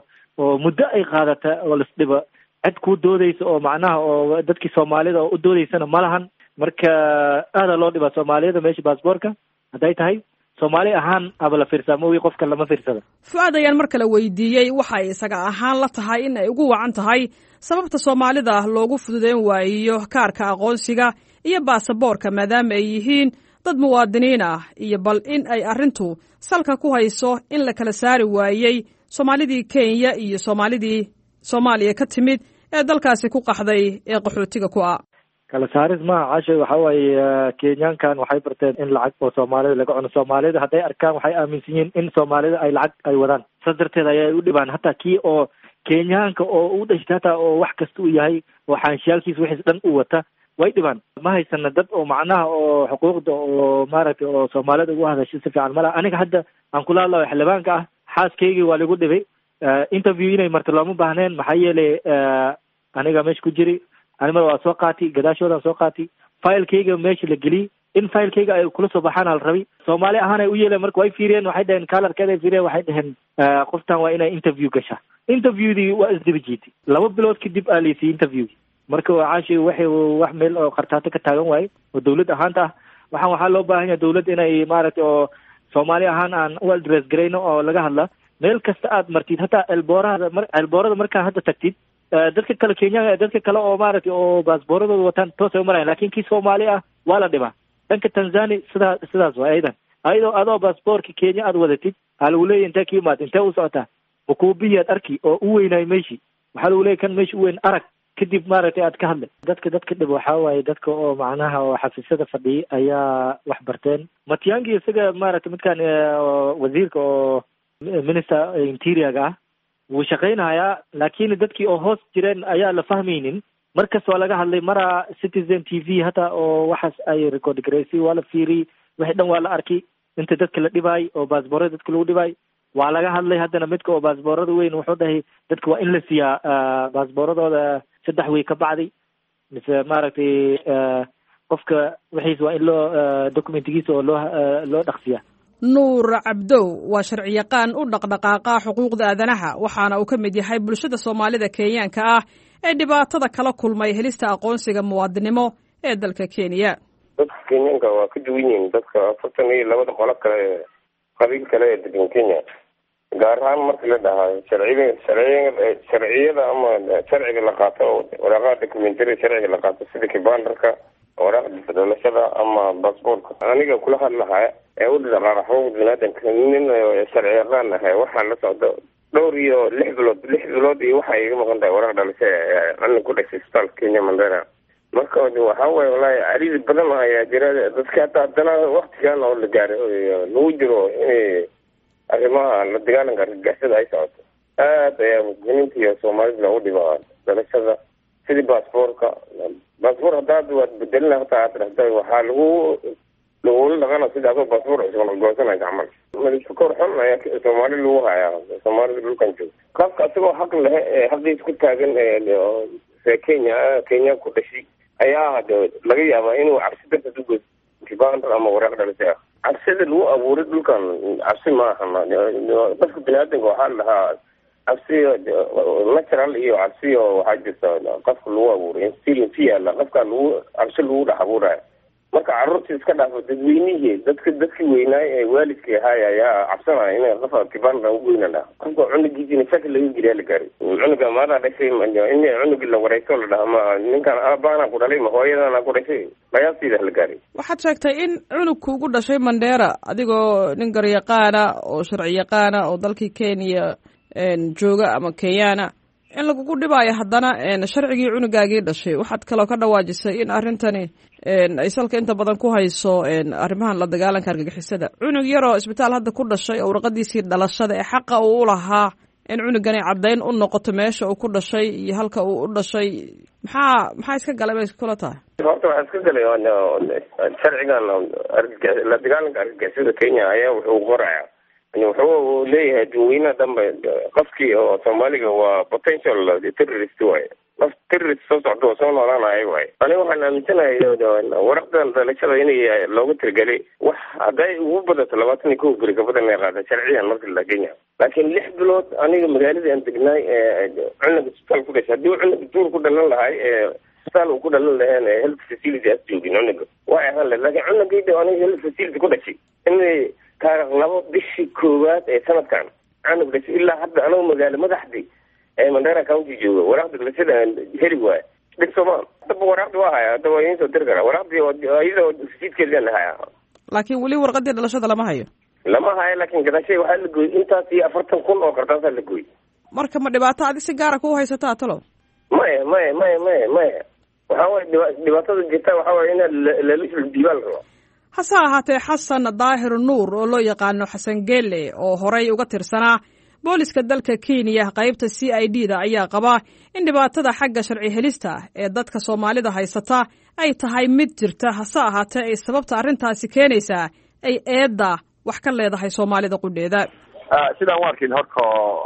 Speaker 3: oo muddo ay qaadata oo la isdhiba cid ku doodaysa oo macnaha oo dadkii Soomaalida oo u doodaysana ma lahan marka aad loo dhibaa Soomaalida meesha baasaboorka haday tahay Soomaali ahaan aba la fiirsamo wi qofka lama fiirsado.
Speaker 11: Fuad ayaan mar kale weydiiyey waxa ay isaga ahaan la tahay in ay ugu wacan tahay sababta Soomaalida loogu fududeyn waayo kaarka aqoonsiga iyo baasaboorka maadaama ay yihiin dad muwaadiniin ah iyo bal in ay arrintu salka ku hayso in la kala saari waayay Soomaalidii Kenya iyo Soomaalidii Soomaaliya ka timid ee dalkaasi ku qaxday ee qaxootiga ku ah.
Speaker 3: kala saaris ma cashay waxa waaye Kenyaankan waxay barteen in lacag oo Soomaalida laga cuno. Soomaalida haday arkaan waxay aaminsan yihiin in Soomaalida ay lacag ay wadaan sadarteed ayay u dhibaan hataa kii oo Kenyaanka oo u dhashtay hataa oo wax kasta uu yahay oo xaanshiyaalkiisa wixii dhan u wata way dhibaan. Ma haysana dad oo macnaha oo xuquuqda oo maaragtay oo Soomaalida ugu hadashay si fiican mala aniga hadda aan kula hadlayo xildhibaanka ah xaaskeyga waa lagu dhibay interview inay marto looma baahneen maxaa yeelay aniga meesha ku jiri anima waa soo qaati gadaashooda soo qaati faylkayga meesha la geli in faylkayga ay kula soo baxaan al rabi Soomaali ahaan ay u yeeleen marka way fiiriyeen waxay dhaheen kalarkeeda ay fiiriyeen waxay dhaheen qoftan waa inay interview gasha interviewdii waa isdibajiitay 2 bilood kadib aalisi interview marka caashi wax meel oo qartaato ka taagan waay oo dawlad ahaanta waxaa loo baahan yahay dawlad inay maaragtay oo soomaali ahaan aan u address garayno oo laga hadla meel kasta aad martid hataa elboorada markaa hadda tagtid dadka kale Kenya dadka kale oo maaragtay oo baasbooradooda wataan toos ay u marayaan laakiin kii Soomaali ah waa la dhibaa dhanka Tanzania sidaas waa ayadoo adoo baasboorka Kenya aad wadatid hal uu leeyahay inta kiimaad inta u socotaa bukuubiyaad arki oo u weynay meeshii waxa uu leeyahay kan meeshii u weyn arag kadib maaragtay aad ka hadlay dadka dhib waxa waaye dadka oo macnaha oo xafiisyada fadhiya ayaa wax barteen Matiang'i isaga maaragtay midkan wasiirka oo minister interior-ga ah wuu shaqaynayaa laakiin dadkii oo hoos jireen ayaa la fahmaynin markas waa laga hadlay mara Citizen TV hata oo waxaas ay record gareysay waa la fiiriyay wixii dhan waa la arkay inta dadka la dhibaay oo baasboorada dadka lagu dhibaay waa laga hadlay haddana midka oo baasboorada weyn wuxuu dhahay dadka waa in la siiyaa baasbooradooda 3 week ka bacdi mise maaragtay qofka wixiis waa in loo documentigiisa oo loo dhaqsiyaa
Speaker 11: nuur cabdow waa sharci yaqaan u dhaqdhaqaaqa xuquuqda aadanaha waxaana uu ka mid yahay bulshada Soomaalida Kenyaanka ah ee dhibaatada kala kulmay helista aqoonsiga muwaadinimo ee dalka Kenya.
Speaker 12: dadka Kenyaanka waa ka duwan yihiin dadka 42 qolo kale qabiil kale ee degan Kenya gaar ahaan marka la dhahay sharciyada ama sharciga la qaato waraaqada documentary sharciga la qaato sida kibandarka waraaqda dhalashada ama passportka aniga kula hadlahay ee u dhaqaaqa xuquuqda bini'aadamka nin sharci yaqaan ah waxaan la socdo dhowr iyo 6 bilood iyo waxa iga maqan tahay waraaq dhalashada aan ku dhashay isbitaalka Kenya Mandera marka waxa way walahi ariid badan ayaa jira dadka haddana waqtigan oo la gaaray lagu jiro arrimaha la dagaalanka argagixisada ay socoto aad ayaa muslimiinta iyo Soomaalida lagu dhibaa dhalashada sidii baasaboorka haddaad waad bedelina hataa aad dhahday waxaa lagu dhaqana sida adoo baasaboor cusub la goosanaya camal madashukor xun ayaa Soomaali lagu hayaa Soomaalida dhulkan joogta qofka asagoo xaq leh xaqiis ku taagan Kenya ku dhashay ayaa laga yaabaa inuu cabsi darteed u goosto kibandar ama waraaq dhalashada cabsida lagu abuuray dhulkan cabsi maaha dadka bini'aadamka waxaa lahaa cabsi natural iyo cabsi oo waxaa jirta qofka lagu abuuray instilling fiyaala qofka cabsi lagu dhex abuuraya marka carruurtii iska dhaafo dadweynihii dadkii weynaay ee waalidka ahaay ayaa cabsanaya inay qofka kibandar ugu weynana qofka cunugiisina shaki laga geliya la gaaray cunuga maada dhashay in cunugi la wareyso la dhaha ma ninkan aabaana ku dhalay ma hooyadana ku dhashay mayasiida la gaaray
Speaker 11: waxaad sheegtay in cunugku ugu dhashay Mandera adigoo nin garyaqaana oo sharci yaqaana oo dalkii Kenya jooga ama Kenyana in lagugu dhibaayo haddana sharcigii cunugaagii dhashay waxaad kaloo ka dhawaajisay in arrintani ay salka inta badan ku hayso arrimahan la dagaalanka argagixisada cunug yaroo isbitaal hadda ku dhashay oo warqadiisii dhalashada ee xaqa uu u lahaa in cunugani caddayn u noqoto meesha uu ku dhashay iyo halka uu u dhashay maxaa iska galay bay kula tahay
Speaker 12: horta waxaa iska galay sharcigan la dagaalanka argagixisada Kenya ayaa wuxuu qoraya wuxuu leeyahay dadweynaha dhanba qofkii oo Soomaaliga waa potential terrorist waaye qof terrorist soo socdo oo soo noolaanaya waaye aniga waxaan aaminsanahay waraqdan dhalashada inay loogu tirigelay wax hadday ugu badato 21 beri ka badan ay qaada sharciyan marka la Kenya laakiin 6 bilood aniga magaalada aan degnay cunug isbitaal ku dhashay haddii cunug duur ku dhalan lahay isbitaal uu ku dhalan lahayn health facility as joogin cunug waa ahaan laakiin cunugayda aniga health facility ku dhashay inay taariikh 2 bishii koowaad ee sanadkan cunug dhashay ilaa hadda anoo magaalo madaxdii ee Mandera County jooga waraaqda dhalashada heli waay dhib Soomaal hadda waraaqda waa haya hadda waa inta dirgara waraaqdii iyadoo siidkeeda la haya
Speaker 11: laakiin wali warqadii dhalashada lama hayo
Speaker 12: laakiin gadashay waxaa la gooyay intaas iyo 40,000 oo qardaas la gooyay
Speaker 11: marka ma dhibaato adi si gaar ah ku haysataa talo
Speaker 12: maya waxa way dhibaatada jirta waxa way in la lisho diiwaan rabo
Speaker 11: hase ahaatee xasan daahir nuur oo loo yaqaano xasan geelle oo horey uga tirsanaa booliska dalka Kenya qaybta CID-da ayaa qaba in dhibaatada xagga sharci helista ee dadka Soomaalida haysata ay tahay mid jirta hase ahaatee ay sababta arrintaasi keenaysaa ay eedda wax ka leedahay Soomaalida qudheeda
Speaker 13: sidaan waarkin horta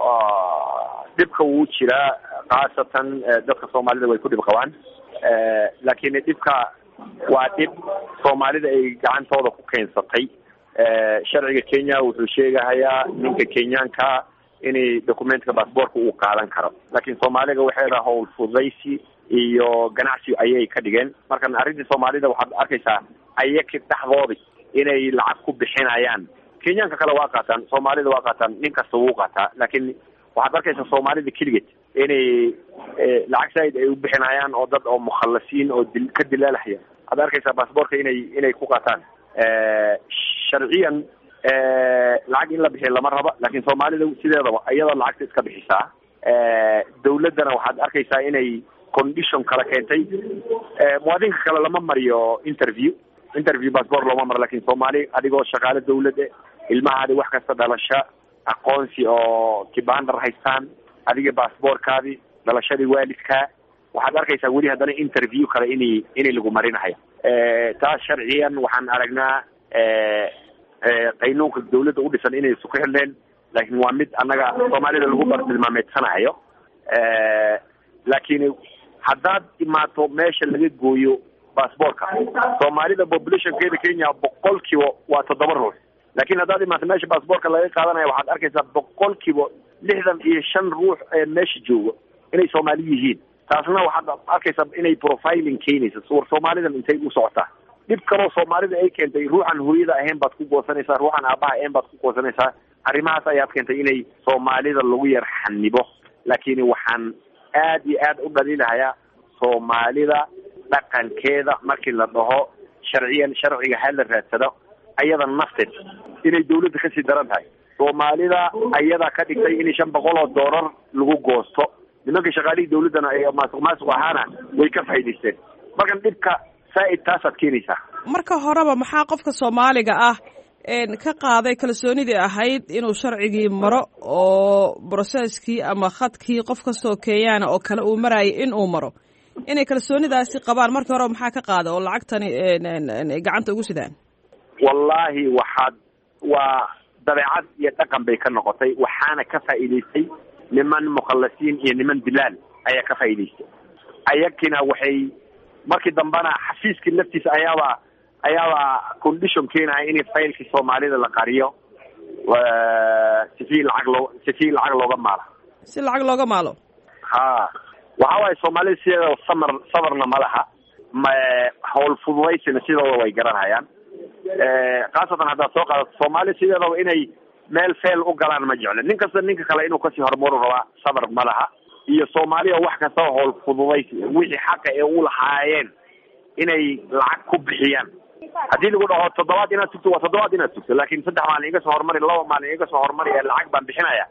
Speaker 13: dhibka wuu jiraa qaasatan dadka Soomaalida way ku dhib qabaan laakiin dhibka waa dhib Soomaalida ay gacantooda ku keensatay sharciga Kenya wuxuu sheegayaa ninka Kenyaanka inay documentka baasaboorka uu qaadan karo laakiin Soomaaliga waxay rahaa hawl fududaysi iyo ganacsi ayay ka dhigeen marka arrinta Soomaalida waxaad arkaysaa ayaka dhaxdoodi inay lacag ku bixinayaan kenyaanka kale waa qaataan, soomaalida waa qaataan, nin kasta wuu qaataa, laakiin waxaad arkaysaa soomaalida keligeed inay lacag saaid ay u bixinayaan oo dad oo mukhallasiin oo ka dilaalahaya waxaad arkaysaa baasboorka inay ku qaataan. Sharciyan lacag in la bixiyo lama raba, laakiin soomaalida sideedaba iyadoo lacagta iska bixisaa. Dawladdana waxaad arkaysaa inay condition kala keentay. Muwaadinka kale lama mariyo interview baasboor looma maro, laakiin soomaali adigoo shaqaale dawladda, ilmahaadi wax kasta dhalasho, aqoonsi oo kibandar haystaan, adiga baasboorkaadi, dhalashadii waalidkaa, waxaad arkaysaa weli haddana interview kale inay lagu marinahayo. taas sharciyan waxaan aragnaa qaynuunka dawladda u dhisan inay isu ku xidhneen, laakiin waa mid annaga soomaalida lagu bartilmaameedsanayo. Laakiin haddaad imaato meesha laga gooyo baasboorka, soomaalida populationkeeda Kenya 100% waa 7 ruux, laakiin haddaad imaato meesha baasboorka laga qaadanayo waxaad arkaysaa 65 ruux ee meesha jooga inay Soomaali yihiin. taasna waxaad arkaysaa inay profiling keenaysa suur Soomaalidan intay u socotaa. dib kaloo Soomaalida ay keentay ruuxan hooyada ahayn baad ku goosanaysaa, ruuxan aabaha ahayn baad ku goosanaysaa. arrimahaas ayaad keentay inay Soomaalida lagu yar xanibo. laakiin waxaan aad iyo aad u dhaliilahayaa Soomaalida dhaqankeeda markii la dhaho sharciga hal la raadsado ayada nafteed inay dawladda ka sii daran tahay. Soomaalida ayada ka dhigtay in $500 lagu goosto, nimanka shaqaalihii dawladdana ay maasuq ahaana way ka faa'iidaysteen. markan dhibka saa'id taasaad keenaysaa.
Speaker 11: marka horeba maxaa qofka Soomaaliga ah ka qaaday kalsoonidii ahayd inuu sharcigii maro oo processkii ama khadkii qof kastoo Kenyaana oo kale uu marayay inuu maro, inay kalsoonidaasi qabaan markii hore maxaa ka qaada oo lacagtani gacanta ugu sidaan?
Speaker 13: Wallahi waa dabeecad iyo dhaqan bay ka noqotay, waxaana ka faa'iidaystay niman mukhallasiin iyo niman dilaal ayaa ka faa'iidaystay. ayagina waxay markii dambana xafiiskii laftiisa ayaaba condition keenaya in faylkii Soomaalida la qariyo si lacag looga maalo.
Speaker 11: si lacag looga maalo?
Speaker 13: waxa waaye Soomaalida sidoo sabarna ma laha, hawl fududaysina sidoo way garanayaan. qaasatan haddaad soo qaadato Soomaalida sidoo inay meel feel u galaan ma jecla. nin kasta ninka kale inuu kasii horumaro rabaa, sabar ma laha. iyo Soomaaliya wax kasta hawl fududaysi wixii xaq ay u lahaayeen inay lacag ku bixiyaan. haddii lagu dhaho 7 inaad tugto waa 7 inaad tugto, laakiin 3 maalin iga soo hormari, 2 maalin iga soo hormari lacag baan bixinaya.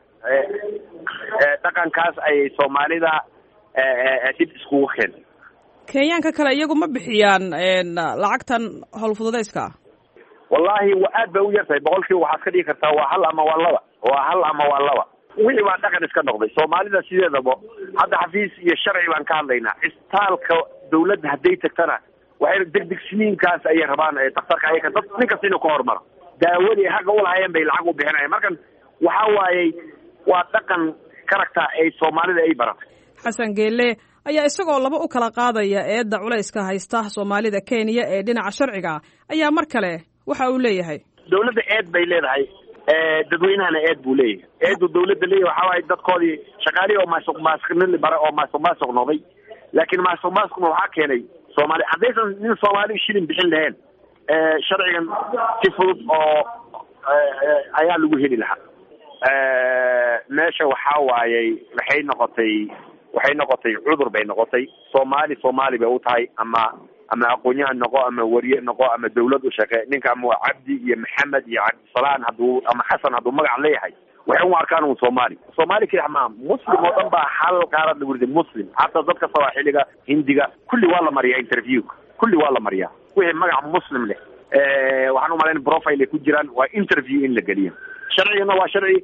Speaker 13: dhaqankaas ay Soomaalida dib iskugu keen.
Speaker 11: Kenyaanka kale iyagu ma bixiyaan lacagtan hawl fududayska?
Speaker 13: wallahi waa aad bay u yartahay, 100% waxaad ka dhigi kartaa waa 1 ama waa 2. wixii baa dhaqan iska noqday. Soomaalida sideedaba hadda xafiis iyo sharci baan ka hadlaynaa. istaalka dawladda hadday tagtana waxay degdeg siniinkaas ay rabaan dhakhtarka ayaga dad ninkasta inuu ka hormaro. daawadii xaq u lahaayeen bay lacag u bixinayaan. markan waxa waaye waa dhaqan character ay Soomaalida ay baratay.
Speaker 11: Xasan Geelle ayaa isagoo laba u kala qaadaya eedda culayska haysta Soomaalida Kenya ee dhinaca sharciga ayaa mar kale waxa uu leeyahay
Speaker 13: dawladda eed bay leedahay, dadweynahana eed buu leeyahay. eedu dawladda leeyahay waxa waaye dadkoodii shaqaalihii oo maasuqnin bara oo maasuq noqday. laakiin maasuqna waxaa keenay Soomaali haddaysan nin Soomaali shilin bixin lahayn sharcigan si fudud oo ayaa lagu heli lahaa. meesha waxaa waayey waxay noqotay cudur bay noqotay. Soomaali bay u tahay ama aqoonyahan noqo ama wariye noqo ama dawlad u shaqeey. ninka ama Cabdi iyo Maxamed iyo Cabdisalaan ama Xasan hadduu magac leeyahay waxay u arkaan uu Soomaali kii ama muslim oo dhan baa hal qaarad lagu riday muslim. hatta dadka Soomaaliga Hindiga kulli waa la mariyaa interview, kulli waa la mariyaa wixii magac muslim leh. waxaan u malayn profile ku jiraan waa interview in la geliyo. sharcigana waa sharci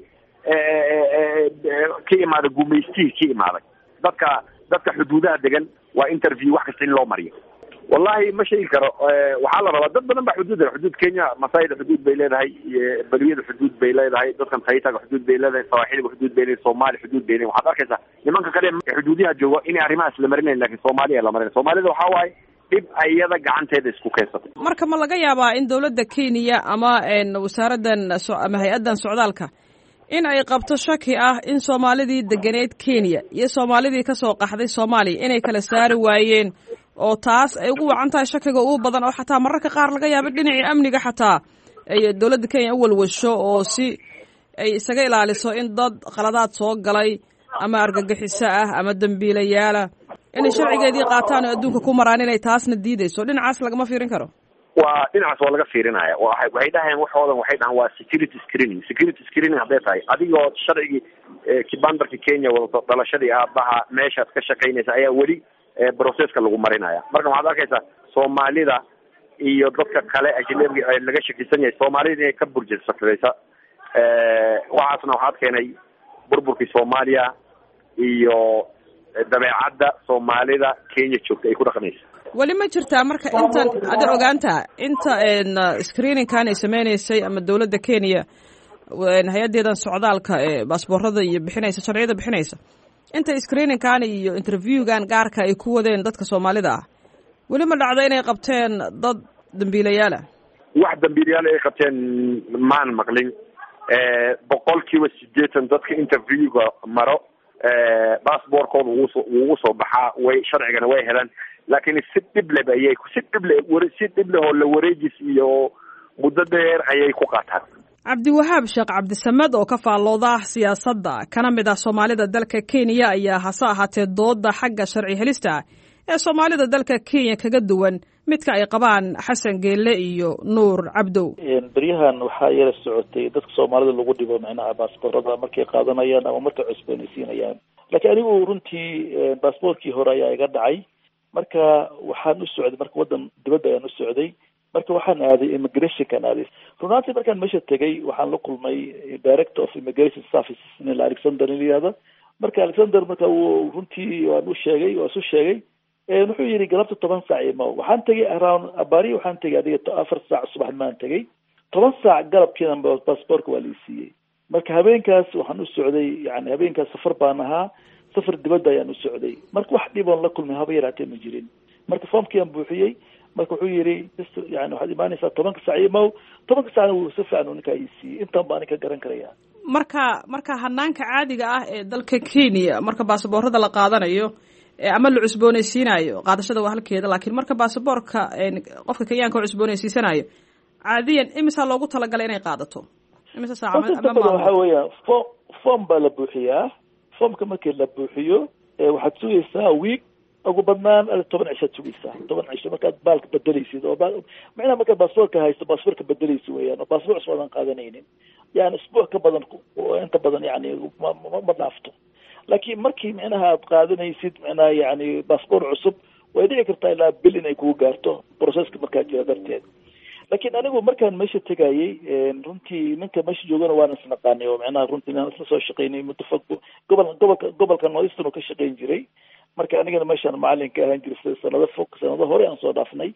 Speaker 13: ka imaada gumaystii ka imaaday. dadka xuduudaha degan waa interview wax kasta in loo mariyo. wallahi ma sheegi karo. waxaa la rabaa dad badan baa xuduud Kenya, Masaayda xuduud bay leedahay, Baliyada xuduud bay leedahay, dadkan Taitaga xuduud bay leedahay, Sawaaxiliga xuduud bay leedahay, Soomaali xuduud bay leedahay. waxaad arkaysaa nimanka kale xuduudiyaha jooga inay arrimahaas la marinayn, laakiin Soomaaliya la marin. Soomaalida waxaa waaye dib ayada gacanteeda isku keensatay.
Speaker 11: marka ma laga yaabaa in dawladda Kenya ama wasaaraddan ama hay-addan socdaalka in ay qabto shaki ah in Soomaalidii deganeed Kenya iyo Soomaalidii ka soo qaxday Soomaaliya inay kala saari waayeen, oo taas ay ugu wacan tahay shakiga ugu badan oo xataa mararka qaar laga yaabo dhinacii amniga xataa ay dowladda kenya u walwasho oo si ay isaga ilaaliso in dad qaladaad soo galay ama argagixiso ah ama dambiilayaala inay sharcigeedii qaataan oo adduunka ku maraan inay taasna diidayso dhinacaas lagama fiirin karo
Speaker 13: waa dhinacaas waa laga fiirinaya waxay dhahayaan waxoodan waxay dhahaan waa security screening hadday tahay adigoo sharcigii kibandarka kenya wadato dhalashadii aabaha meeshaad ka shaqaynaysa ayaa weli processka lagu marinaya marka waxaad arkaysaa soomaalida iyo dadka kale ajnabiga laga shakisan yahay soomaalida inay ka burjirsakraysa waxaasna waxaad keenay burburkii soomaaliya iyo dabeecadda soomaalida kenya joogta ay ku dhaqanaysa
Speaker 11: weli ma jirtaa marka intan ada ogaantaa inta screeningkan ay sameynaysay ama dowladda kenya hay-adeedan socdaalka baasboorada iyo bixinaysa sharciyada bixinaysa inta screeningkan iyo interviewgan gaarka ay ku wadeen dadka soomaalida ah weli ma dhacdo inay qabteen dad dambiilayaala
Speaker 13: wax dambiilayaal ay qabteen maan maqlin 80% dadka interviewga maro baasboorkooda wuu soo baxaa way sharcigana way helaan laakiin si dhibleh oo la wareejis iyo muddo dheer ayay ku qaataan
Speaker 11: cabdiwahaab sheekh cabdisamed oo ka faallooda siyaasadda kana mid ah soomaalida dalka kenya ayaa hase ahaatee dooda xagga sharci helista ee soomaalida dalka kenya kaga duwan midka ay qabaan xasan geelle iyo nuur cabdow
Speaker 14: beryahan waxaa yara socotay dadka soomaalida lagu dhibo macnaha baasboorada markay qaadanayaan ama markay cusboonaysiinayaan laakiin anigu runtii baasboorkii hore ayaa iga dhacay marka waxaan u socday marka waddan dibadda ayaan u socday marka waxaan aaday immigrationkan aaday runaantii markaan meesha tegay waxaan la kulmay director of immigration services nin alexander layihahda marka alexander marka uu runtii waan u sheegay waa isu sheegay wuxuu yidhi galabta 10 saac imo waxaan tegay around abari waxaan tegay adiga 4 saac subaxnimaan tegay 10 saac galabkiina baasboorka waa la siiyey marka habeenkaas waxaan u socday yani habeenkaas safar baan ahaa safar dibadda ayaan u socday marka wax dhiboon la kulmay haba yaraatee ma jirin marka foomkii aan buuxiyey marka wuxuu yidhi yani waxaad imaanaysaa 10 saac imo 10 saacna wuu si fiican ninkaa ii siiyey intaan baan ka garan karaya
Speaker 11: marka hanaanka caadiga ah ee dalka Kenya marka baasboorada la qaadanayo ama la cusboonaysiinayo qaadashada waa halkeeda laakiin marka baasaboorka qofka Kenyaanka cusboonaysiisanayo caadiyan imisa loogu talagalay inay qaadato imisa saac ama
Speaker 14: waxa weeyaan form baa la buuxiyaa formka markii la buuxiyo waxaad sugaysaa week ugu badnaan 10 cisho sugaysaa 10 cisho markaad baalka bedelaysid oo macnaha markaad baasaboorka haysto baasaboorka bedelaysid weeyaan oo baasaboor cusub aan qaadanaynin yani isbuuc ka badan inta badan yani ma dhaafto laakiin markii macnaha aad qaadanaysid macnaha yani baasboor cusub way dhici kartaa ilaa bil inay kugu gaarto processka markaa jira darteed laakiin anigu markaan meesha tegayay runtii ninka meesha joogana waan isnaqaanay oo macnaha runtii inaan isla soo shaqaynay muddo fog gobolka northeastern oo ka shaqayn jiray marka anigana meeshaan macalin ka ahaan jiray sanado hore aan soo dhaafnay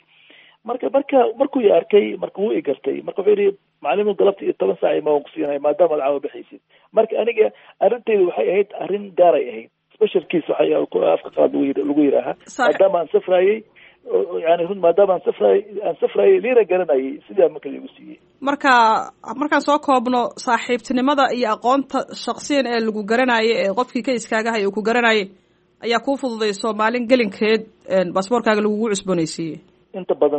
Speaker 14: markuu i arkay marka wuu i gartay marka wuxuu yidhi macalimu galabta iyo 10 saac imaan ku siinaya maadaama ad caawa bixaysid marka aniga arrintayda waxay ahayd arrin gaaray ahayd special case waxay afka qaad lagu yidhaaha maadaama aan safraayey yani maadaama aan safraayey liina garanayay sidaa marka lagu siiyey
Speaker 11: markaan soo koobno saaxiibtinimada iyo aqoonta shaksiyan ee lagu garanayay ee qofkii ka iskaagahay uu ku garanayay ayaa kuu fududayso maalin gelinkeed baasboorkaaga lagugu cusboonaysiiyey
Speaker 14: inta badan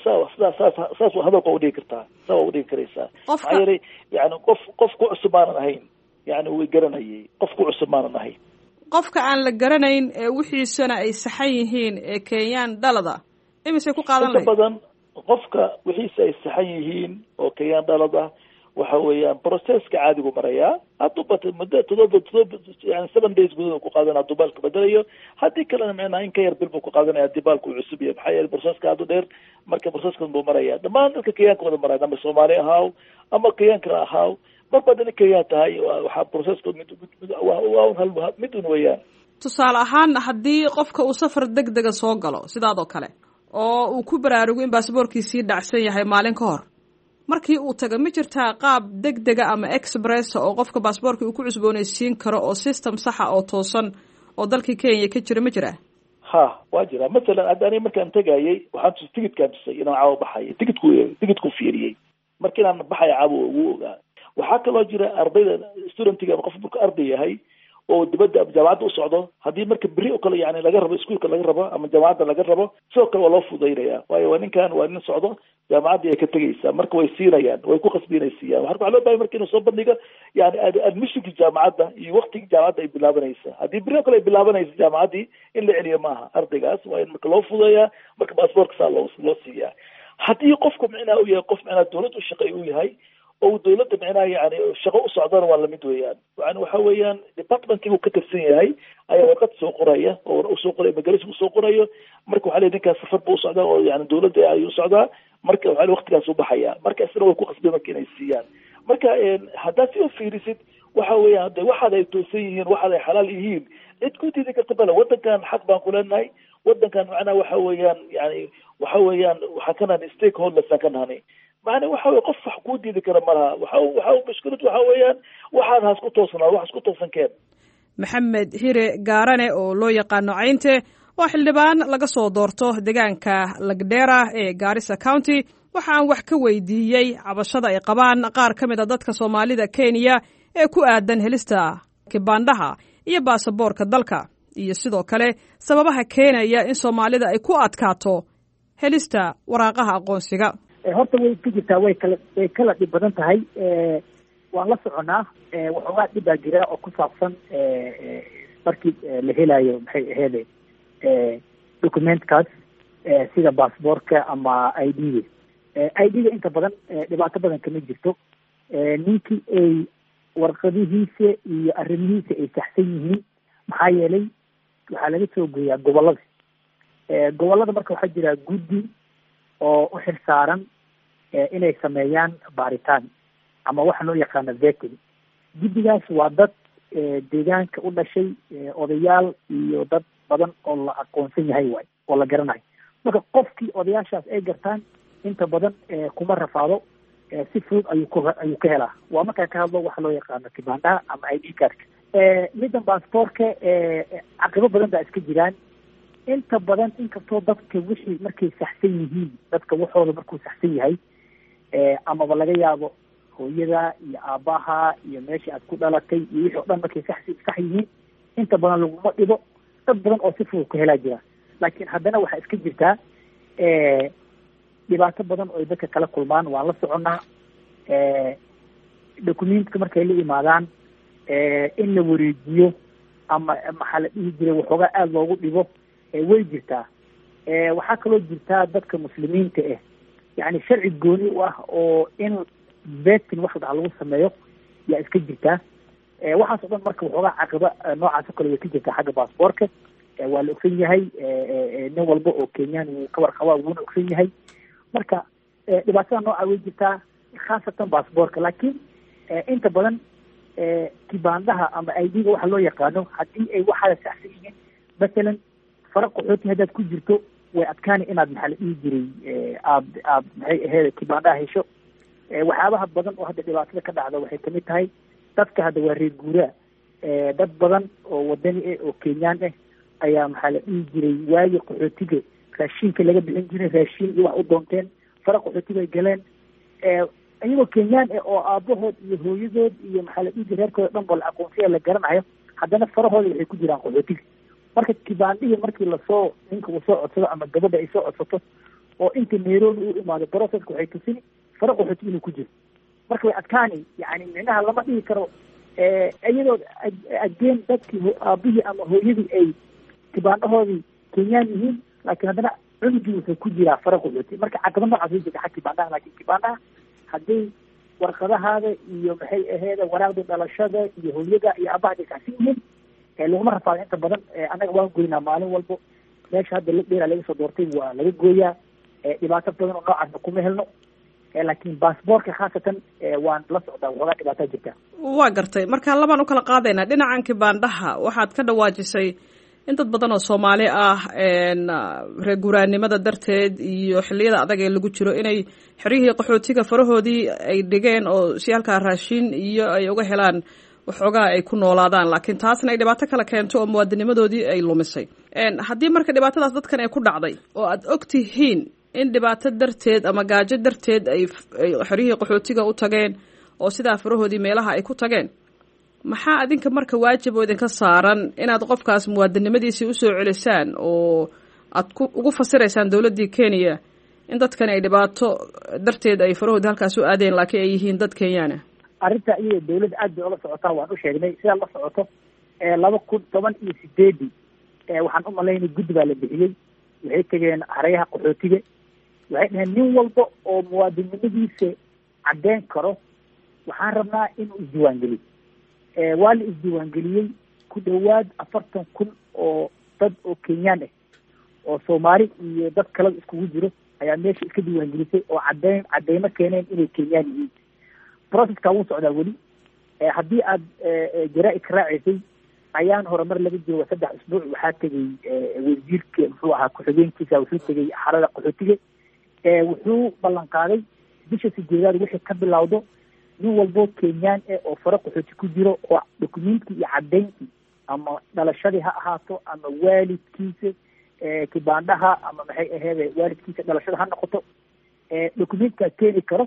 Speaker 14: saas hadalka udhigi kartaa saa waa udhigi karaysaa maxaa yeelay yani qof ku cusub maanan ahayn yani way garanayay qof ku cusub maanan ahayn
Speaker 11: qofka aan la garanayn ee wixiisana ay saxan yihiin ee kenyaan dhalada imisay ku qaadan lahayd
Speaker 14: inta badan qofka wixiisa ay saxan yihiin oo kenyaan dhalada waxa weeyaan processka caadigu marayaa hadduu bata muddo yani 7 days gudahood ku qaadanaya hadduu baalka bedelayo haddii kalena macnaha in ka yar bil buu ku qaadanaya haddii baalku uu cusub yahay maxaa yeelay processka aad u dheer marka processkan buu maraya dhammaan dadka kenyaanka wada maraya ama Soomaali ahaaw ama kenyaanka ahaaw marba hadii kenyaan tahay waxaa processka mid un weeyaan
Speaker 11: tusaale ahaan haddii qofka uu safar degdega soo galo sidaadoo kale oo uu ku baraarugo in baasaboorkiisii dhacsan yahay maalin ka hor markii uu taga ma jirtaa qaab degdega ama express oo qofka baasaboorka uu ku cusboonaysiin karo oo system saxa oo toosan oo dalkii Kenya ka jira ma jiraa
Speaker 14: ha waa jira masalan hadda markaan tagayay waxaan tigidkaan tusay inaan caawa baxayo tigidku fiiriyey markii aan baxayo caawa ugu ogaa waxaa kaloo jira ardayda studentiga ama qof markuu arday yahay oo dibadda jaamacadda u socdo haddii marka beri oo kale yani laga rabo iskuolka laga rabo ama jaamacadda laga rabo sidoo kale waa loo fudaynaya waayo waa ninkan waa nin socdo jaamacaddii ay ka tegaysaa marka way siinayaan way ku khasbi inay siiyaan waxaa loo bahay marka inuu soo bandhigo yani admissionki jaamacadda iyo waktigii jaamacadda ay bilaabanaysa haddii beri oo kale ay bilaabanaysa jaamacaddii in la celiyo maaha ardaygaas waa in marka loo fudeeyaa marka baasboortka saa loo siiyaa haddii qofku micnaha u yahay qof micnaha dawladda u shaqeey u yahay oo dawladda micnaha yani shaqo u socdana waa lamid weeyaan yani waxa weeyaan departmentkii uu ka tirsan yahay ayaa warqad soo qoraya oo usoo qoraya magaaladiisa usoo qorayo marka waxaa leeyahay ninkaas safar buu usocdaa oo yani dawladda ayuu socdaa marka waxaa leeyahay waqtigaas u baxaya marka isna way ku qasbeen marka inay siiyaan marka haddaad si u fiirisid waxa weeyaan hadda waxaad ay toosan yihiin waxaad ay xalaal yihiin cid ku diidi karta bale wadankan xaq baan ku leenahay wadankan macnaha waxa weeyaan yani waxa weeyaan waxaa ka nahan stakeholdersaan ka nahani macna waxa weye qof wax kuu diidi kara malaha waxa mushkilad waxa weeyaan waxaad has ku toosnaa wax isku toosan keen
Speaker 11: maxamed hire gaarane oo loo yaqaano caynte waa xildhibaan laga soo doorto deegaanka lagdheera ee Garissa County waxaan wax ka weydiiyey cabashada ay qabaan qaar ka mid a dadka Soomaalida Kenya ee ku aadan helista kibaandaha iyo baasaboorka dalka iyo sidoo kale sababaha keenaya in Soomaalida ay ku adkaato helista waraaqaha aqoonsiga
Speaker 15: horta way ku jirtaa way kala dhib badan tahay waan la soconaa waxoogaa dhib baa jira oo ku saabsan markii la helayo maxay aheede documentkaas sida baasboorka ama ID-ga inta badan dhibaato badan kama jirto ninkii ay warqadihiisa iyo arrimihiisa ay saxsan yihiin maxaa yeelay waxaa laga soo gooyaa gobollada marka waxaa jira guddi oo u xil saaran inay sameeyaan baaritaan ama waxa loo yaqaano vetting guddigaas waa dad deegaanka u dhashay odayaal iyo dad badan oo la aqoonsan yahay waay oo la garanayo marka qofkii odayaashaas ay gartaan inta badan kuma rafaado si fudud ayuu ka helaa waa markaa ka hadlo waxa loo yaqaano kibaandaha ama ID cardka middan baasaboorka caqibo badan baa iska jiraan inta badan inkastoo dadka wixii markay saxsan yihiin dadka waxooda markuu saxsan yahay amaba laga yaabo hooyada iyo aabbaha iyo meeshii aad ku dhalatay iyo wixii o dhan markay sax yihiin inta badan laguma dhibo dad badan oo si fudud ka helaa jira laakiin haddana waxaa iska jirtaa dhibaato badan oo ay dadka kala kulmaan waan la soconnaa documentka markay la imaadaan in la wareejiyo ama maxaa la dhihi jiray waxoogaa aada loogu dhibo way jirtaa waxaa kaloo jirtaa dadka muslimiinta ah yani sharci gooni u ah oo in vetting wax dhaha lagu sameeyo yaa iska jirtaa waxaas o dhan marka waxoogaa caqiba noocaas o kale way ka jirtaa xagga baasboorka waa la ogsan yahay nin walba oo kenyaan wuu ka warqabaa wuuna ogsan yahay marka dhibaatada nooca way jirtaa khaasatan baasboorka laakiin inta badan kibaandaha ama ID-ga waxa loo yaqaano haddii ay waxaada saxsan yihiin masalan fara qaxooti haddaad ku jirto way adkaani inaad maxaa la dhihi jiray aad maxay aheyd kibaandaha hesho waxyaabaha badan oo hadda dhibaatada ka dhacda waxay kamid tahay dadka hadda waa reer guuraa dad badan oo wadani ah oo kenyaan ah ayaa maxaa la dhihi jiray waagi qaxootiga raashinka laga bixin jiray raashin iyo wax u doonteen fara qaxootiga ay galeen iyagoo kenyaan ah oo aabahood iyo hooyadood iyo maxaa la dhihi jiray reerkooda dhan ba la aqoonsiya la garanayo haddana farahooda waxay ku jiraan qaxootiga marka kibaandihii markii lasoo ninka uu soo codsado ama gabadha ay soo codsato oo inta nairobi u imaado processka waxay tusini fara qaxooti inuu ku jiro marka way adkaani yani micnaha lama dhihi karo iyadoo ageen dadkii aabihii ama hooyadii ay kibaandahoodii kenyaan yihiin laakiin haddana cunugii wuxuu ku jiraa fara qaxooti marka caqaba noocaas way jirta xag kibaandaha laakiin kibaandaha hadday warqadahaada iyo maxay aheeda waraaqda dhalashada iyo hooyada iyo aabaha ay saxsan yihiin laguma rafaado inta badan annaga waan goynaa maalin walbo meesha hadda dheera laga soo doortay waa laga gooyaa dhibaato badan oo noocaasna kuma helno laakiin baasboorka khaasatan waan la socdaa waxoogaa dhibaataa jirta
Speaker 11: waa gartay marka labaan u kala qaadaynaa dhinacan kibaandhaha waxaad ka dhawaajisay in dad badan oo Soomaali ah reer guuraanimada darteed iyo xilliyada adag ee lagu jiro inay xirihii qaxootiga farahoodii ay dhigeen oo si halkaa raashin iyo ay uga helaan waxoogaa ay ku noolaadaan laakiin taasna ay dhibaato kala keento oo muwaadinimadoodii ay lumisay haddii marka dhibaatadaas dadkan ay ku dhacday oo aad og tihiin in dhibaato darteed ama gaajo darteed ay xerihii qaxootiga u tageen oo sidaa farahoodii meelaha ay ku tageen maxaa adinka marka waajib oo idinka saaran inaad qofkaas muwaadinimadiisii usoo celisaan oo aad ugu fasiraysaan dowladdii Kenya in dadkan ay dhibaato darteed ay farahooda halkaas u aadeen laakiin ay yihiin dad Kenyaana?
Speaker 15: arrinta iyo dowladda aad bay ula socotaa, waan u sheegnay sida la socoto 2018 waxaan u malaynay guddi baa la bixiyey, waxay tegeen xeryaha qaxootiga, waxay dhaheen nin walba oo muwaadinimadiisa caddeyn karo waxaan rabnaa inuu isdiiwaangeliyo. waa la isdiiwaangeliyey ku dhawaad 40,000 oo dad oo Kenyaan ah oo Soomaali iyo dad kale iskugu jiro ayaa meesha iska diiwaangelisay oo cadeymo keeneen inay Kenyaan yihiin. processka wuu socdaa weli. haddii aad jaraa'id ka raacisay ayaan horumar laga jooga 3 usbuuc waxaa tegey wasiirka muxuu ahaa ku-xigeenkiisa wuxuu tegey xarada qaxootiga, wuxuu ballan qaaday bisha 8 wixii ka bilowdo nin walbo Kenyaan oo fara qaxooti ku jiro oo dokumentkii iyo cadeynkii ama dhalashadii ha ahaato ama waalidkiisa kibaandhaha ama maxay ahayd waalidkiisa dhalashada ha noqoto dokumentkaa keeni karo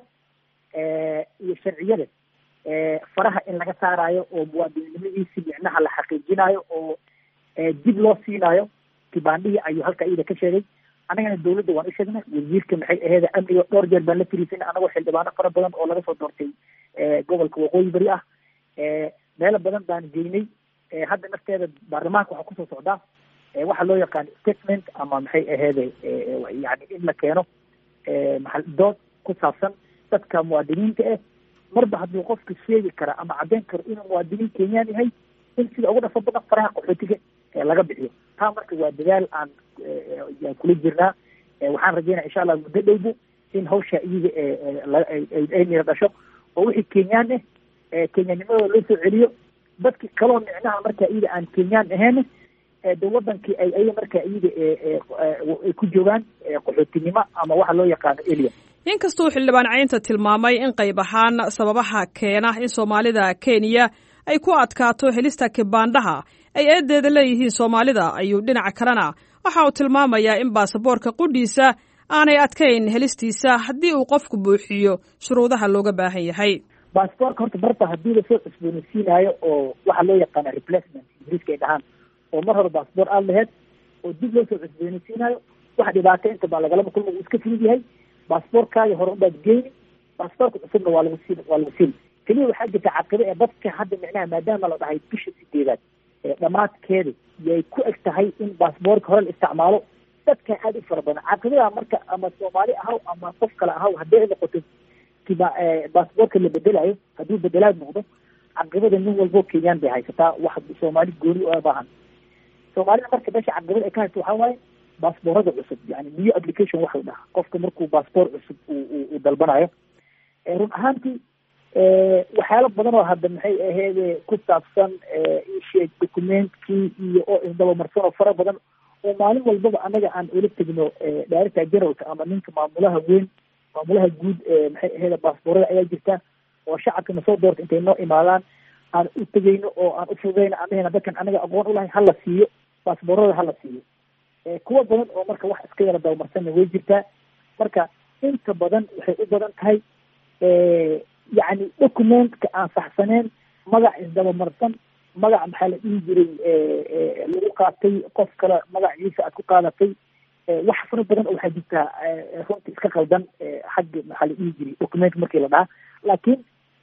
Speaker 15: iyo sharciyada faraha in laga saarayo oo muwaadinimadiisi micnaha la xaqiijinayo oo dib loo siinayo kibaandhihii ayuu halka iyada ka sheegay. annagana dowladda waan u sheegnay, wasiirka maxay ahayd amniga dhowr jeer baan la fariisanay anagoo xildhibaano fara badan oo laga soo doortay gobolka waqooyi bari ah, meelo badan baan geynay. hadda nafteeda baarlamaanka waxaa kusoo socdaa waxa loo yaqaan statement ama maxay ahayd yani in la keeno dood ku saabsan dadka muwaadiniinta ah, marba hadduu qofka sheegi kara ama caddeyn karo inuu muwaadiniin Kenyaan yahay in sida ugu dhafa badan faraha qaxootiga laga bixiyo. taa marka waa dadaal aan kula jirnaa. waxaan rajeynaa insha Allah muddo dhowbo in hawsha iyaga ay mira dhasho oo wixii Kenyaan ah Kenyaanimadooda loo soo celiyo, dadki kaloo micnaha marka iyaga aan Kenyaan ahayn de wadankii ay marka iyaga ay ku joogaan qaxootinimo ama waxa loo yaqaano alien.
Speaker 11: inkastoo xildhibaan Caynta tilmaamay in qayb ahaan sababaha keena in Soomaalida Kenya ay ku adkaato helista kibaandhaha ay eedeeda leeyihiin Soomaalida, ayuu dhinaca kalena waxa uu tilmaamayaa in baasaboorka qudhiisa aanay adkayn helistiisa haddii uu qofku buuxiyo shuruudaha looga baahan yahay.
Speaker 15: baasaboorka horta marba haddii lasoo cusboonaysiinayo oo waxa loo yaqaano replacement ingiriiska ay dhahaan, oo mar hore baasaboor aad laheyd oo dib loo soo cusboonaysiinayo wax dhibaato inta baa lagalaba kulma uu iska fudud yahay. baasaboorkaaga hore unbaad geyni, baasaboorka cusubna waa lagu siin. keliya waxaa jirta caqibo ee dadka hadda micnaha maadaama la dhahay bisha 8 dhammaadkeeda yay ku eg tahay in baasaboorka hore la isticmaalo, dadka aad u fara badan caqibada marka ama Soomaali ahaw ama qof kale ahaw haddii noqoto baasaboorka la bedelayo hadduu bedelaad noqdo caqibada nin walbo Kenyaan bay haysataa, wax Soomaali gooni u baahan. Soomaalida marka meesha caqibada ay ka haysto waxaa waaye baasaboorada cusub, yani new application waxa la dhahaa qofka markuu baasaboor cusub uu dalbanayo. run ahaantii waxyaalo badan oo hadda maxay ahayd ku saabsan isheeg dokumentkii iyo oo isdabamarsan oo fara badan oo maalin walbaba anaga aan ula tegno director generalka ama ninka maamulaha guud maxay ahayd baasaboorada ayaa jirta oo shacabka na soo doorta intay noo imaadaan aan u tegayno oo aan u fududayno anagana dadkan anaga aqoon u lahay hala siiyo baasaboorada hala siiyo. kuwa badan oo marka wax iska yara dabamarsanna way jirtaa. marka inta badan waxay u badan tahay yani documentka aan saxsaneen, magac isdabamarsan, magac maxaa la dhihi jiray lagu qaatay qof kale magaciisa aad ku qaadatay, wax fara badan oo waxaa jirtaa runta iska qaldan xagga maxaa la dhihi jiray document markii la dhahaa. laakiin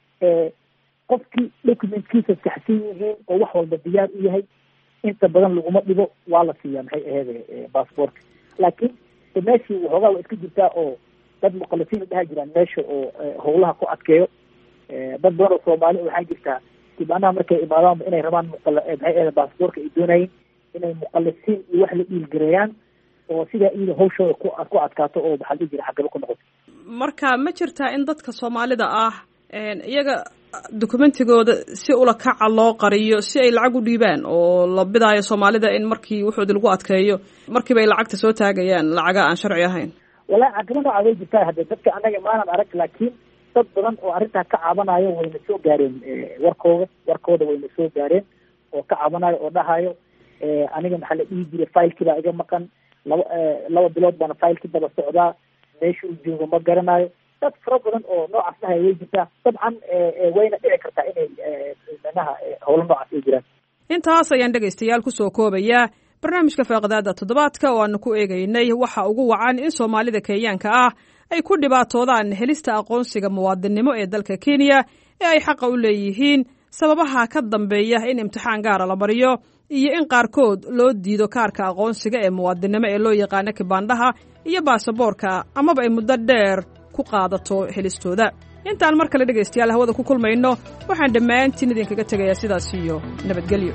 Speaker 15: qofkii documentkiisa saxsan yihiin oo wax walba diyaar u yahay inta badan laguma dhibo, waa la siiyaa maxay ahayd baasaboorka. laakiin meeshii waxoogaa waa iska jirtaa oo dad muqallisiin dhaha jiraan meesha oo howlaha ku adkeeyo. dad badan oo Soomaali waxaa jirtaa kibaanaha markay imaadaan inay rabaan maxay ahayd baasaboorka ay doonayeen inay muqallisiin iyo wax la dhiilgareeyaan oo sidaa iyada hawshooda ku adkaato oo maxaa la dhihi jiray caqabo ku noqoto.
Speaker 11: marka ma jirtaa in dadka Soomaalida ah iyaga dokumentigooda si ula kaca loo qariyo si ay lacag u dhiibaan oo la bidaayo Soomaalida in markii wuxuu lagu adkeeyo markiiba ay lacagta soo taagayaan lacaga aan sharci ahayn?
Speaker 15: walaa caqabada way jirtaa hadda dadka anaga maanan arag, laakiin dad badan oo arrintaa ka caabanayo wayna soo gaareen warkooda wayna soo gaareen oo ka caabanayo oo dhahayo aniga maxaa la dhihi jiray faylkii baa iga maqan laba bilood baana faylkii daba socdaa meesha uu joogo ma garanayo. dad fara badan oo noocaas ahaya way jirtaa dabcan wayna dhici kartaa inay manaha howlo noocaas ay jiraan.
Speaker 11: intaas ayaan dhegaystayaal kusoo koobayaa barnaamijka faaqidaada toddobaadka oo aanu ku eegaynay waxa ugu wacan in soomaalida kenyaanka ah ay ku dhibaatoodaan helista aqoonsiga muwaadinnimo ee dalka kenya ee ay xaqa u leeyihiin, sababaha ka dambeeya in imtixaan gaara la mariyo, iyo in qaarkood loo diido kaarka aqoonsiga ee muwaadinnimo ee loo yaqaano kibaandhaha iyo baasaboorka, amaba ay muddo dheer ku qaadato helistooda. intaan mar kale dhegaystayaal hawada ku kulmayno waxaan dhammaantiin idinkaga tegayaa sidaas iyo nabadgelyo.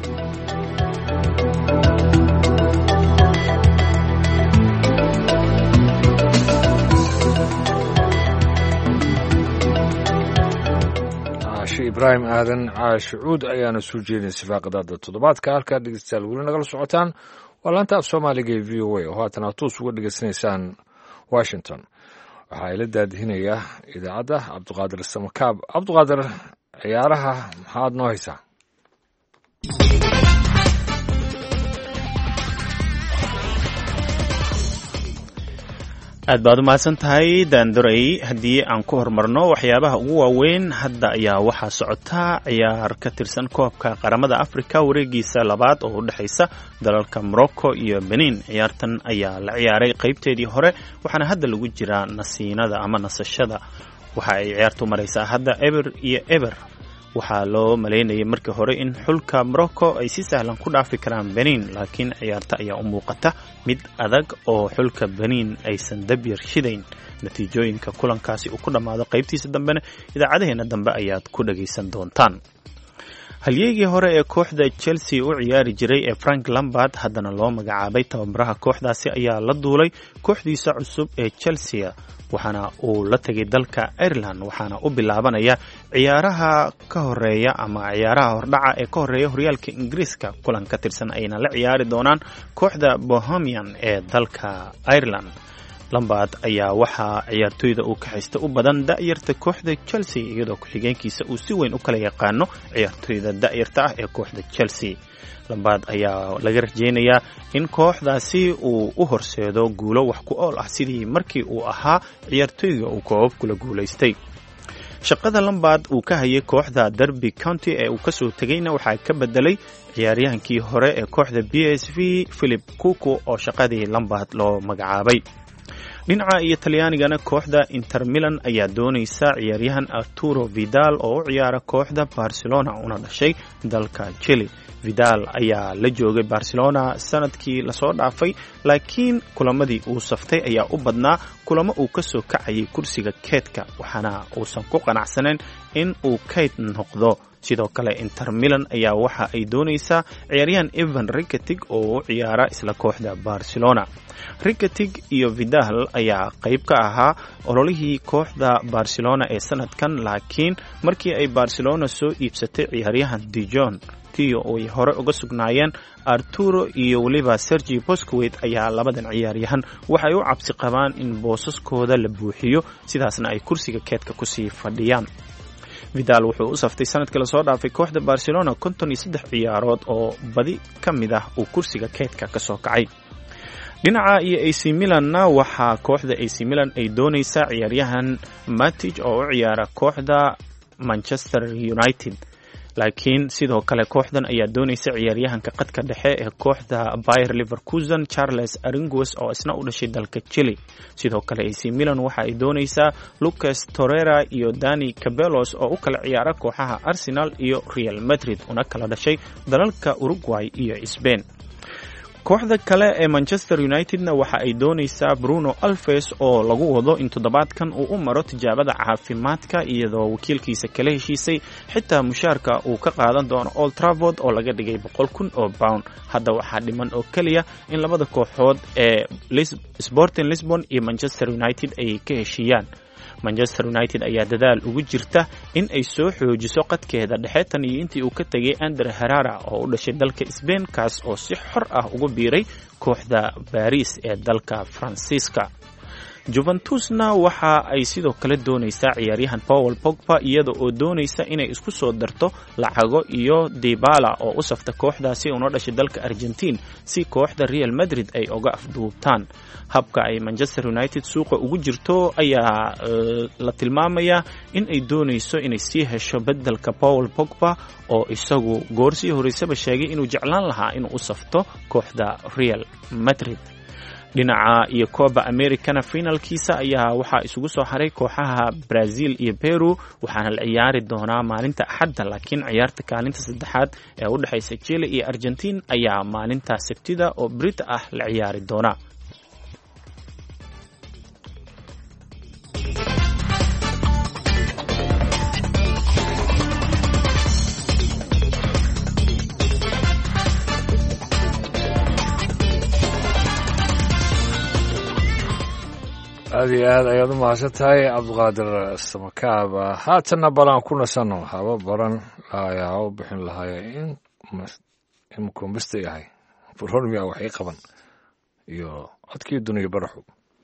Speaker 1: ibraahim aadan caashucuud ayaana soo jeedinaysa faaqidaada toddobaadka. halkaa dhegeystayaal weli nagala socotaan waa laanta af soomaaliga ee v o a oo haatan aad toos uga dhegeysanaysaan washington. waxaa ila daadihinaya idaacadda cabdiqaadir samakaab. cabdiqaadir, ciyaaraha maxaad noo haysaa?
Speaker 2: aad baad u mahadsan tahay daanduray. haddii aan ku horumarno waxyaabaha ugu waaweyn hadda ayaa waxaa socotaa ciyaar ka tirsan koobka qaramada africa wareegiisa labaad oo u dhexaysa dalalka morocco iyo benin. ciyaartan ayaa la ciyaaray qaybteedii hore waxaana hadda lagu jiraa nasiinada ama nasashada. waxa ay ciyaartu maraysaa hadda eber iyo eber. waxaa loo malaynayay markii hore in xulka morocco ay si sahlan ku dhaafi karaan benin, laakiin ciyaarta ayaa u muuqata mid adag oo xulka benin aysan dabyar shidayn. natiijooyinka kulankaasi uu ku dhammaado qaybtiisa dambena idaacadaheena dambe ayaad ku dhagaysan doontaan. halyeegii hore ee kooxda chelsea u ciyaari jiray ee frank lambard, haddana loo magacaabay tababaraha kooxdaasi, ayaa la duulay kooxdiisa cusub ee chelsea, waxaana uu la tegay dalka Ireland. waxaana u bilaabanaya ciyaaraha ka horeeya ama ciyaaraha hordhaca ee ka horeeya horyaalka Ingiriiska. kulan ka tirsan ayna la ciyaari doonaan kooxda Bohemian ee dalka Ireland. Lambard ayaa waxaa ciyaartoyda uu ka haysta u badan da'yarta kooxda Chelsea, iyadoo ku-xigeenkiisa uu si weyn u kala yaqaano ciyaartoyda da'yarta ah ee kooxda Chelsea. Lambard ayaa laga rajaynayaa in kooxdaasi uu u horseedo guulo wax ku ool ah sidii markii uu ahaa ciyaartoyga uu koobab kula guulaystay. shaqada Lambard uu ka hayay kooxda Derby County ee uu kasoo tegayna waxaa ka bedelay ciyaaryahankii hore ee kooxda PSV Philip Kuku oo shaqadii Lambard loo magacaabay. dhinaca iyo Talyaanigana kooxda Inter Milan ayaa doonaysa ciyaaryahan Arturo Vidal oo u ciyaara kooxda Barcelona una dhashay dalka Chile. Vidal ayaa la joogay Barcelona sanadkii lasoo dhaafay, laakiin kulamadii uu saftay ayaa u badnaa kulamo uu kasoo kacayay kursiga keedka, waxaana uusan ku qanacsanayn in uu keyd noqdo. sidoo kale Inter Milan ayaa waxa ay doonaysaa ciyaaryahan Ivan Rakitic oo u ciyaara isla kooxda Barcelona. Rakitic iyo Vidal ayaa qayb ka ahaa ololihii kooxda Barcelona ee sanadkan, laakiin markii ay Barcelona soo iibsatay ciyaaryahan De Jong oo ay hore uga sugnaayeen Arturo iyo waliba Sergio Busquets, ayaa labadan ciyaaryahan waxay u cabsi qabaan in boosaskooda la buuxiyo, sidaasna ay kursiga keedka ku sii fadhiyaan. Vidal wuxuu u saftay sanadkii la soo dhaafay kooxda Barcelona 53 ciyaarood oo badi ka mid ah uu kursiga keedka ka soo kacay. dhinaca iyo AC Milanna waxaa kooxda AC Milan ay doonaysaa ciyaaryahan Matic oo u ciyaara kooxda Manchester United, laakiin sidoo kale kooxdan ayaa doonaysa ciyaaryahanka qadka dhexe ee kooxda Bayer Leverkusen Charles Aranguez oo isna u dhashay dalka Chile. sidoo kale AC Milan waxa ay doonaysaa Lucas Torreira iyo Dani Ceballos oo u kala ciyaara kooxaha Arsenal iyo Real Madrid, una kala dhashay dalalka Uruguay iyo Spain. kooxda kale ee Manchester Unitedna waxa ay doonaysaa Bruno Alves oo lagu wado in toddobaadkan uu u maro tijaabada caafimaadka, iyadoo wakiilkiisa kala heshiisay xitaa mushaarka uu ka qaadan doono Old Trafford oo laga dhigay 100,000 oo pound. hadda waxaa dhiman oo kaliya in labada kooxood ee Sporting Lisbon iyo Manchester United ay ka heshiiyaan. Manchester United ayaa dadaal ugu jirta in ay soo xoojiso qadkeeda dhexe tan iyo intii uu ka tagay Ander Herrera oo u dhashay dalka Spain, kaas oo si xor ah ugu biiray kooxda Paris ee dalka Faransiiska. Juventusna waxa ay sidoo kale doonaysaa ciyaaryahan Paul Pogba iyada oo doonaysa inay isku soo darto lacago iyo Dybala oo u safta kooxdaasi una dhashay dalka Argentina si kooxda Real Madrid ay uga afduubtaan. Habka ay Manchester United suuqa ugu jirto ayaa la tilmaamayaa in ay doonayso inay sii hesho bedelka Paul Pogba oo isagu goorsii horeysaba sheegay inuu jeclaan lahaa inuu u safto kooxda Real Madrid. dhinaca iyo Copa Americana finalkiisa ayaa waxaa isugu soo haray kooxaha Brazil iyo Peru waxaana la ciyaari doonaa maalinta Axadda laakiin ciyaarta kaalinta saddexaad ee u dhaxaysa Chile iyo Argentina ayaa maalinta Sabtida oo Brit ah la ciyaari doona.
Speaker 1: aad iyo aad ayaad u mahadsan tahay cabdiqaadir samakaab. haatanna balaan ku nasano haba baran ayaa u bixin lahaaya in kumbista yahay furhormiya waxay qaban iyo codkii duniya baraxu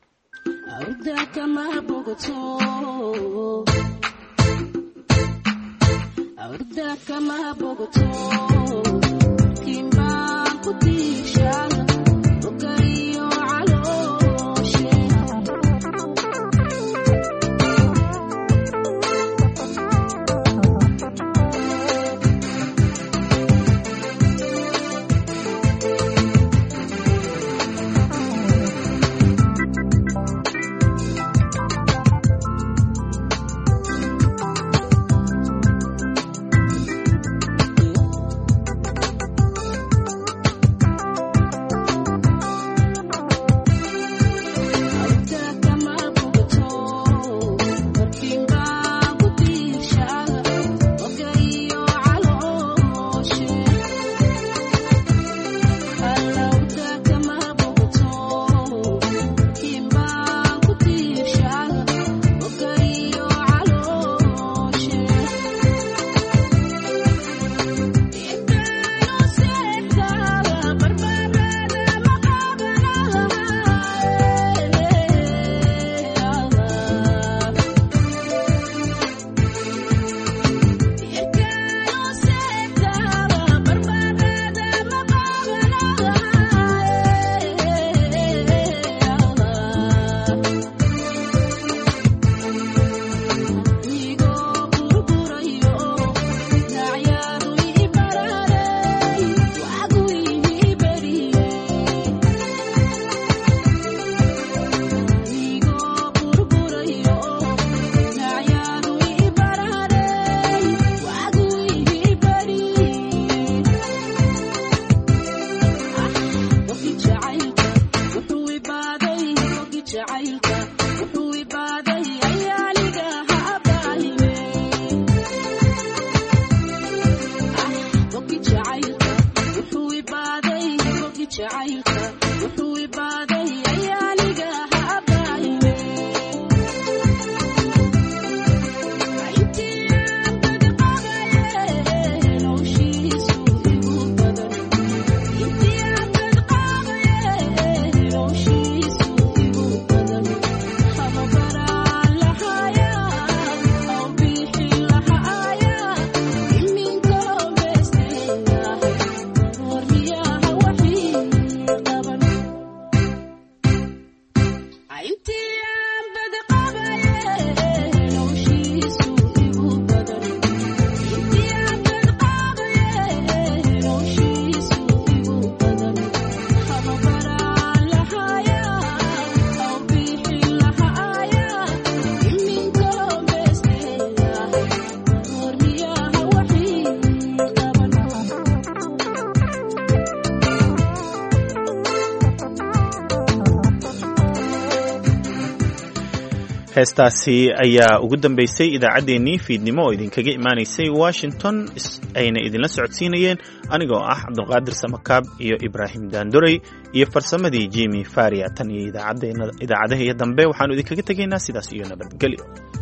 Speaker 2: heestaasi ayaa ugu dambaysay idaacaddeenii fiidnimo oo idinkaga imaanaysay Washington ayna idinla socodsiinayeen anigoo ah Cabdulqaadir Samakaab iyo Ibraahim Daandorey iyo farsamadii Jimmy Faria tan iyo idaacadaha dambe waxaanu idinkaga tegaynaa sidaas iyo nabadgelyo.